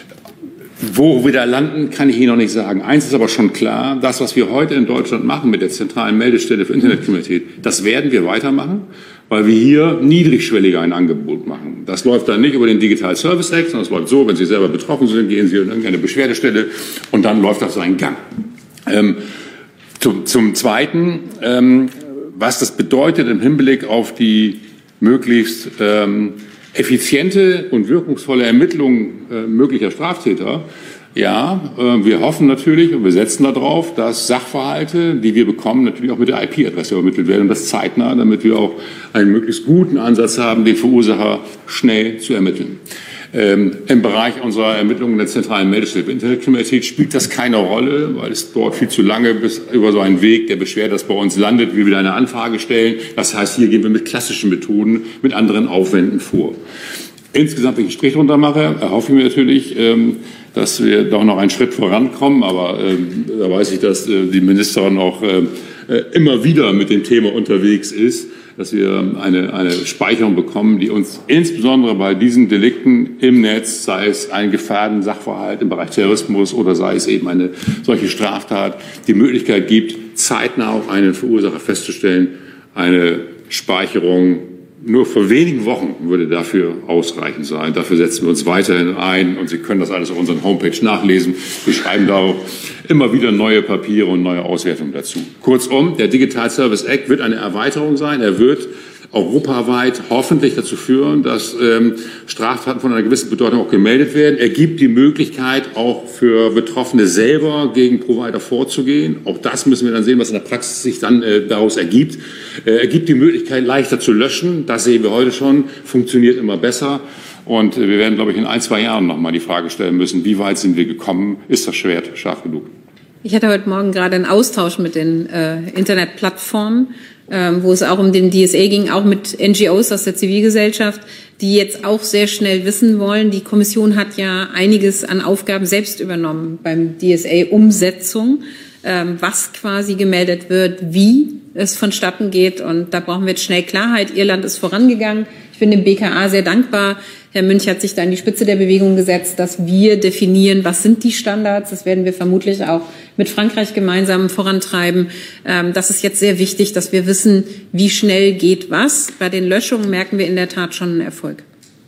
Wo wir da landen, kann ich Ihnen noch nicht sagen. Eins ist aber schon klar, das, was wir heute in Deutschland machen mit der zentralen Meldestelle für Internetkriminalität, das werden wir weitermachen, weil wir hier niedrigschwelliger ein Angebot machen. Das läuft dann nicht über den Digital Service Act, sondern es läuft so, wenn Sie selber betroffen sind, gehen Sie in irgendeine Beschwerdestelle und dann läuft das seinen Gang. Ähm, zum, zum Zweiten, ähm, was das bedeutet im Hinblick auf die möglichst ähm, effiziente und wirkungsvolle Ermittlung äh, möglicher Straftäter. Ja, äh, wir hoffen natürlich und wir setzen darauf, dass Sachverhalte, die wir bekommen, natürlich auch mit der I P-Adresse übermittelt werden und das zeitnah, damit wir auch einen möglichst guten Ansatz haben, den Verursacher schnell zu ermitteln. Ähm, Im Bereich unserer Ermittlungen der zentralen Meldestelle für Internetkriminalität spielt das keine Rolle, weil es dort viel zu lange bis über so einen Weg der Beschwerde, das bei uns landet, wir wieder eine Anfrage stellen. Das heißt, hier gehen wir mit klassischen Methoden, mit anderen Aufwänden vor. Insgesamt, wenn ich einen Strich drunter mache, erhoffe ich mir natürlich, ähm, dass wir doch noch einen Schritt vorankommen. Aber ähm, da weiß ich, dass äh, die Ministerin auch äh, immer wieder mit dem Thema unterwegs ist, dass wir eine, eine Speicherung bekommen, die uns insbesondere bei diesen Delikten im Netz, sei es ein gefährdender Sachverhalt im Bereich Terrorismus oder sei es eben eine solche Straftat, die Möglichkeit gibt, zeitnah auch einen Verursacher festzustellen. Eine Speicherung nur vor wenigen Wochen würde dafür ausreichend sein. Dafür setzen wir uns weiterhin ein und Sie können das alles auf unserer Homepage nachlesen. Wir schreiben darauf immer wieder neue Papiere und neue Auswertungen dazu. Kurzum, der Digital Service Act wird eine Erweiterung sein. Er wird europaweit hoffentlich dazu führen, dass ähm, Straftaten von einer gewissen Bedeutung auch gemeldet werden. Er gibt die Möglichkeit, auch für Betroffene selber gegen Provider vorzugehen. Auch das müssen wir dann sehen, was in der Praxis sich dann äh, daraus ergibt. Äh, er gibt die Möglichkeit, leichter zu löschen. Das sehen wir heute schon, funktioniert immer besser. Und äh, wir werden, glaube ich, in ein, zwei Jahren noch mal die Frage stellen müssen, wie weit sind wir gekommen? Ist das Schwert scharf genug? Ich hatte heute Morgen gerade einen Austausch mit den äh, Internetplattformen, ähm, wo es auch um den D S A ging, auch mit N G Os aus der Zivilgesellschaft, die jetzt auch sehr schnell wissen wollen. Die Kommission hat ja einiges an Aufgaben selbst übernommen beim D S A-Umsetzung, ähm, was quasi gemeldet wird, wie es vonstatten geht. Und da brauchen wir jetzt schnell Klarheit. Irland ist vorangegangen. Ich bin dem B K A sehr dankbar. Herr Münch hat sich da an die Spitze der Bewegung gesetzt, dass wir definieren, was sind die Standards. Das werden wir vermutlich auch mit Frankreich gemeinsam vorantreiben. Das ist jetzt sehr wichtig, dass wir wissen, wie schnell geht was. Bei den Löschungen merken wir in der Tat schon einen Erfolg.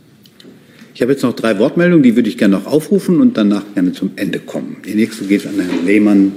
Ich habe jetzt noch drei Wortmeldungen, die würde ich gerne noch aufrufen und danach gerne zum Ende kommen. Die nächste geht an Herrn Lehmann.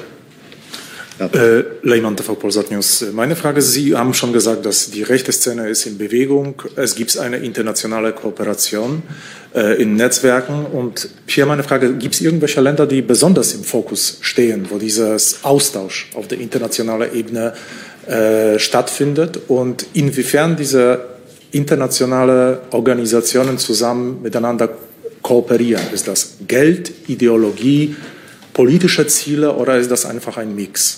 Äh, Lehmann, T V Polsat News. Meine Frage, Sie haben schon gesagt, dass die rechte Szene ist in Bewegung. Es gibt eine internationale Kooperation äh, in Netzwerken. Und hier meine Frage, gibt es irgendwelche Länder, die besonders im Fokus stehen, wo dieses Austausch auf der internationalen Ebene äh, stattfindet? Und inwiefern diese internationale Organisationen zusammen miteinander kooperieren? Ist das Geld, Ideologie, politische Ziele oder ist das einfach ein Mix?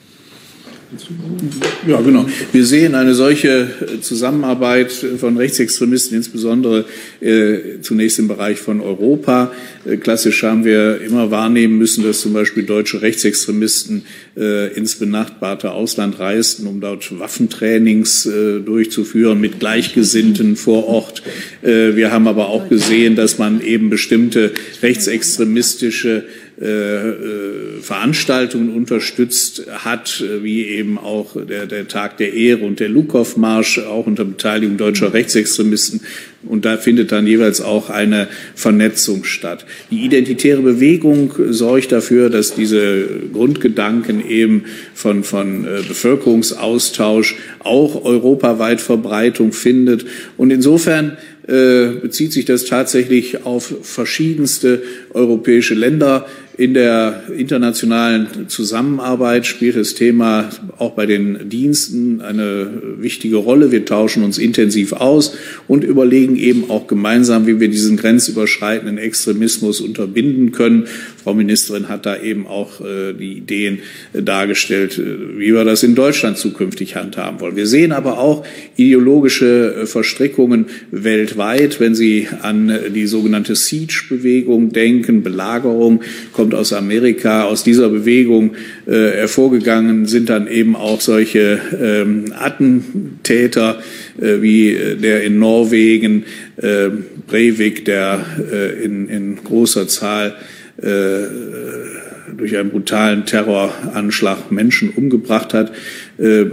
Ja, genau. Wir sehen eine solche Zusammenarbeit von Rechtsextremisten, insbesondere äh, zunächst im Bereich von Europa. Äh, klassisch haben wir immer wahrnehmen müssen, dass zum Beispiel deutsche Rechtsextremisten äh, ins benachbarte Ausland reisten, um dort Waffentrainings äh, durchzuführen mit Gleichgesinnten vor Ort. Äh, wir haben aber auch gesehen, dass man eben bestimmte rechtsextremistische Äh, äh, Veranstaltungen unterstützt hat, wie eben auch der, der Tag der Ehre und der Lukow-Marsch, auch unter Beteiligung deutscher Rechtsextremisten. Und da findet dann jeweils auch eine Vernetzung statt. Die identitäre Bewegung sorgt dafür, dass diese Grundgedanken eben von, von äh, Bevölkerungsaustausch auch europaweit Verbreitung findet. Und insofern äh, bezieht sich das tatsächlich auf verschiedenste europäische Länder. In der internationalen Zusammenarbeit spielt das Thema auch bei den Diensten eine wichtige Rolle. Wir tauschen uns intensiv aus und überlegen eben auch gemeinsam, wie wir diesen grenzüberschreitenden Extremismus unterbinden können. Frau Ministerin hat da eben auch äh, die Ideen äh, dargestellt, äh, wie wir das in Deutschland zukünftig handhaben wollen. Wir sehen aber auch ideologische äh, Verstrickungen weltweit. Wenn Sie an äh, die sogenannte Siege-Bewegung denken, Belagerung, kommt aus Amerika. Aus dieser Bewegung äh, hervorgegangen sind dann eben auch solche ähm, Attentäter äh, wie der in Norwegen, äh, Breivik, der äh, in, in großer Zahl äh, durch einen brutalen Terroranschlag Menschen umgebracht hat. Äh,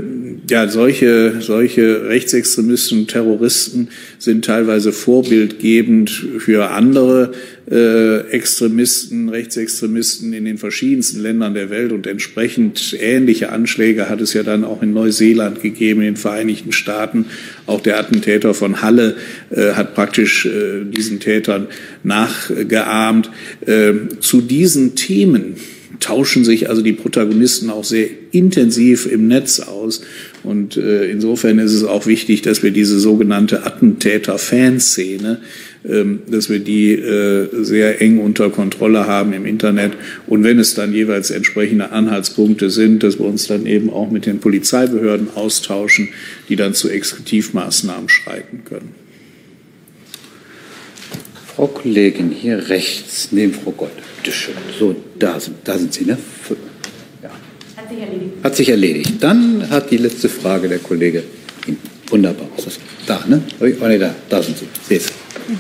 ja, solche, solche Rechtsextremisten, Terroristen sind teilweise vorbildgebend für andere äh, Extremisten, Rechtsextremisten in den verschiedensten Ländern der Welt, und entsprechend ähnliche Anschläge hat es ja dann auch in Neuseeland gegeben, in den Vereinigten Staaten. Auch der Attentäter von Halle äh, hat praktisch äh, diesen Tätern nachgeahmt. Äh, zu diesen Themen tauschen sich also die Protagonisten auch sehr intensiv im Netz aus. Und äh, insofern ist es auch wichtig, dass wir diese sogenannte Attentäter-Fanszene, ähm, dass wir die äh, sehr eng unter Kontrolle haben im Internet. Und wenn es dann jeweils entsprechende Anhaltspunkte sind, dass wir uns dann eben auch mit den Polizeibehörden austauschen, die dann zu Exekutivmaßnahmen schreiten können. Frau Kollegin, hier rechts, neben Frau Gold. Bitte schön. So, da sind, da sind Sie, ne? Ja. Hat sich erledigt. Hat sich erledigt. Dann hat die letzte Frage der Kollege. Wunderbar. Was ist das? Da, ne? Oh, nee, da, da sind Sie. Sehe es.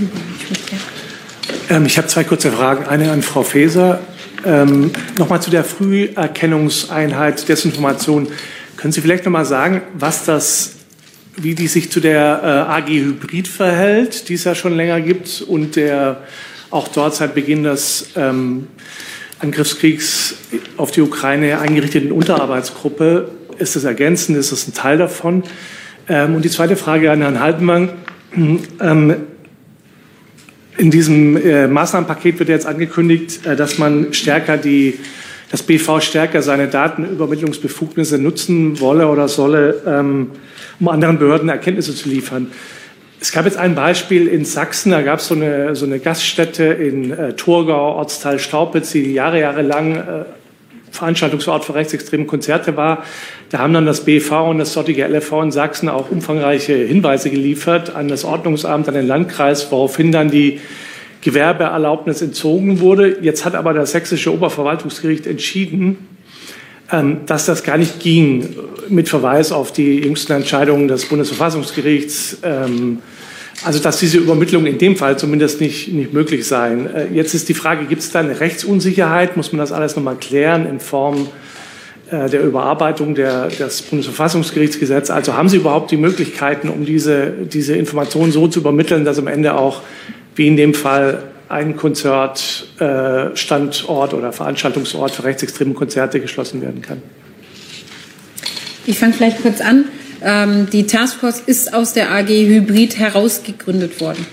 Ähm, ich habe zwei kurze Fragen. Eine an Frau Faeser. Ähm, Nochmal zu der Früherkennungseinheit Desinformation. Können Sie vielleicht noch mal sagen, was das, wie die sich zu der äh, A G Hybrid verhält, die es ja schon länger gibt, und der auch dort seit Beginn des ähm, Angriffskriegs auf die Ukraine eingerichteten Unterarbeitsgruppe? Ist das ergänzend? Ist das ein Teil davon? Ähm, und die zweite Frage an Herrn Haldenwang. Ähm, in diesem äh, Maßnahmenpaket wird jetzt angekündigt, äh, dass man stärker die, das B V stärker seine Datenübermittlungsbefugnisse nutzen wolle oder solle, ähm, um anderen Behörden Erkenntnisse zu liefern. Es gab jetzt ein Beispiel in Sachsen, da gab es so eine, so eine Gaststätte in äh, Thurgau, Ortsteil Staupitz, die Jahre, Jahre lang äh, Veranstaltungsort für rechtsextreme Konzerte war. Da haben dann das B V und das dortige L F V in Sachsen auch umfangreiche Hinweise geliefert an das Ordnungsamt, an den Landkreis, woraufhin dann die Gewerbeerlaubnis entzogen wurde. Jetzt hat aber das sächsische Oberverwaltungsgericht entschieden, ähm, dass das gar nicht ging, mit Verweis auf die jüngsten Entscheidungen des Bundesverfassungsgerichts. Ähm, also dass diese Übermittlung in dem Fall zumindest nicht, nicht möglich seien. Äh, jetzt ist die Frage, gibt es da eine Rechtsunsicherheit? Muss man das alles nochmal klären in Form äh, der Überarbeitung der, des Bundesverfassungsgerichtsgesetzes? Also haben Sie überhaupt die Möglichkeiten, um diese, diese Informationen so zu übermitteln, dass am Ende auch, wie in dem Fall, ein Konzert, äh, Standort oder Veranstaltungsort für rechtsextreme Konzerte geschlossen werden kann? Ich fange vielleicht kurz an. Ähm, die Taskforce ist aus der A G Hybrid herausgegründet worden.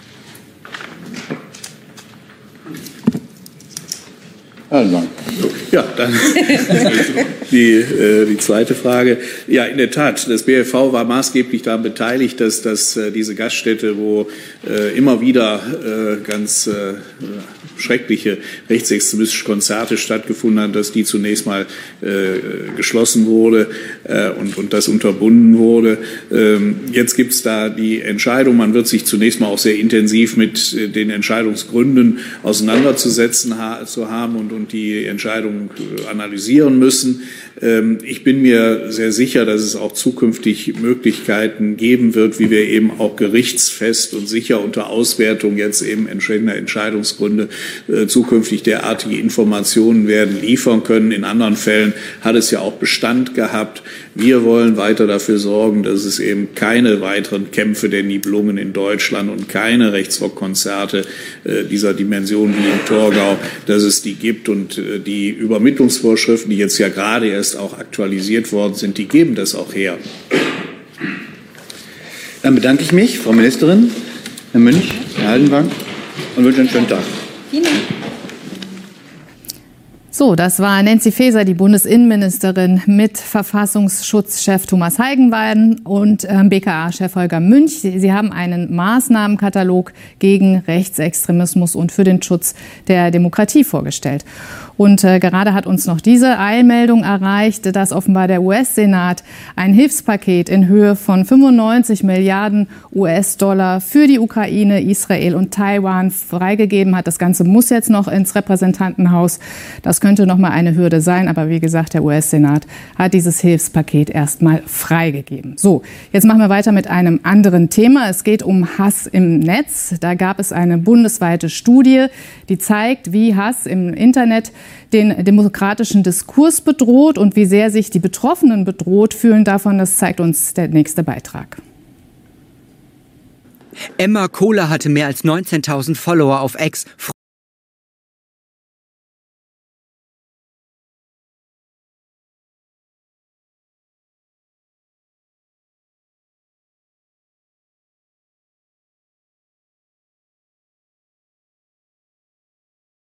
Also, ja, dann die, äh, die zweite Frage. Ja, in der Tat, das B F V war maßgeblich daran beteiligt, dass, dass äh, diese Gaststätte, wo äh, immer wieder äh, ganz äh, schreckliche rechtsextremistische Konzerte stattgefunden haben, dass die zunächst mal äh, geschlossen wurde äh, und, und das unterbunden wurde. Ähm, jetzt gibt es da die Entscheidung, man wird sich zunächst mal auch sehr intensiv mit äh, den Entscheidungsgründen auseinanderzusetzen ha zu haben und, und die Entscheidung analysieren müssen. Ähm, ich bin mir sehr sicher, dass es auch zukünftig Möglichkeiten geben wird, wie wir eben auch gerichtsfest und sicher unter Auswertung jetzt eben entsprechender Entscheidungsgründe äh, zukünftig derartige Informationen werden liefern können. In anderen Fällen hat es ja auch Bestand gehabt. Wir wollen weiter dafür sorgen, dass es eben keine weiteren Kämpfe der Nibelungen in Deutschland und keine Rechtsrockkonzerte äh, dieser Dimension wie in Thurgau, dass es die gibt. Und äh, die Übermittlungsvorschriften, die jetzt ja gerade erst auch aktualisiert worden sind, die geben das auch her. Dann bedanke ich mich, Frau Ministerin, Herr Münch, Herr Haldenwang, und wünsche einen schönen Tag. Vielen Dank. So, das war Nancy Faeser, die Bundesinnenministerin, mit Verfassungsschutzchef Thomas Haldenwang und äh, B K A-Chef Holger Münch. Sie, Sie haben einen Maßnahmenkatalog gegen Rechtsextremismus und für den Schutz der Demokratie vorgestellt. Und äh, gerade hat uns noch diese Eilmeldung erreicht, dass offenbar der U S-Senat ein Hilfspaket in Höhe von fünfundneunzig Milliarden U S-Dollar für die Ukraine, Israel und Taiwan freigegeben hat. Das Ganze muss jetzt noch ins Repräsentantenhaus. Das könnte noch mal eine Hürde sein, aber wie gesagt, der U S-Senat hat dieses Hilfspaket erstmal freigegeben. So, jetzt machen wir weiter mit einem anderen Thema. Es geht um Hass im Netz. Da gab es eine bundesweite Studie, die zeigt, wie Hass im Internet den demokratischen Diskurs bedroht und wie sehr sich die Betroffenen bedroht fühlen davon, das zeigt uns der nächste Beitrag. Emma Kohler hatte mehr als neunzehntausend Follower auf X.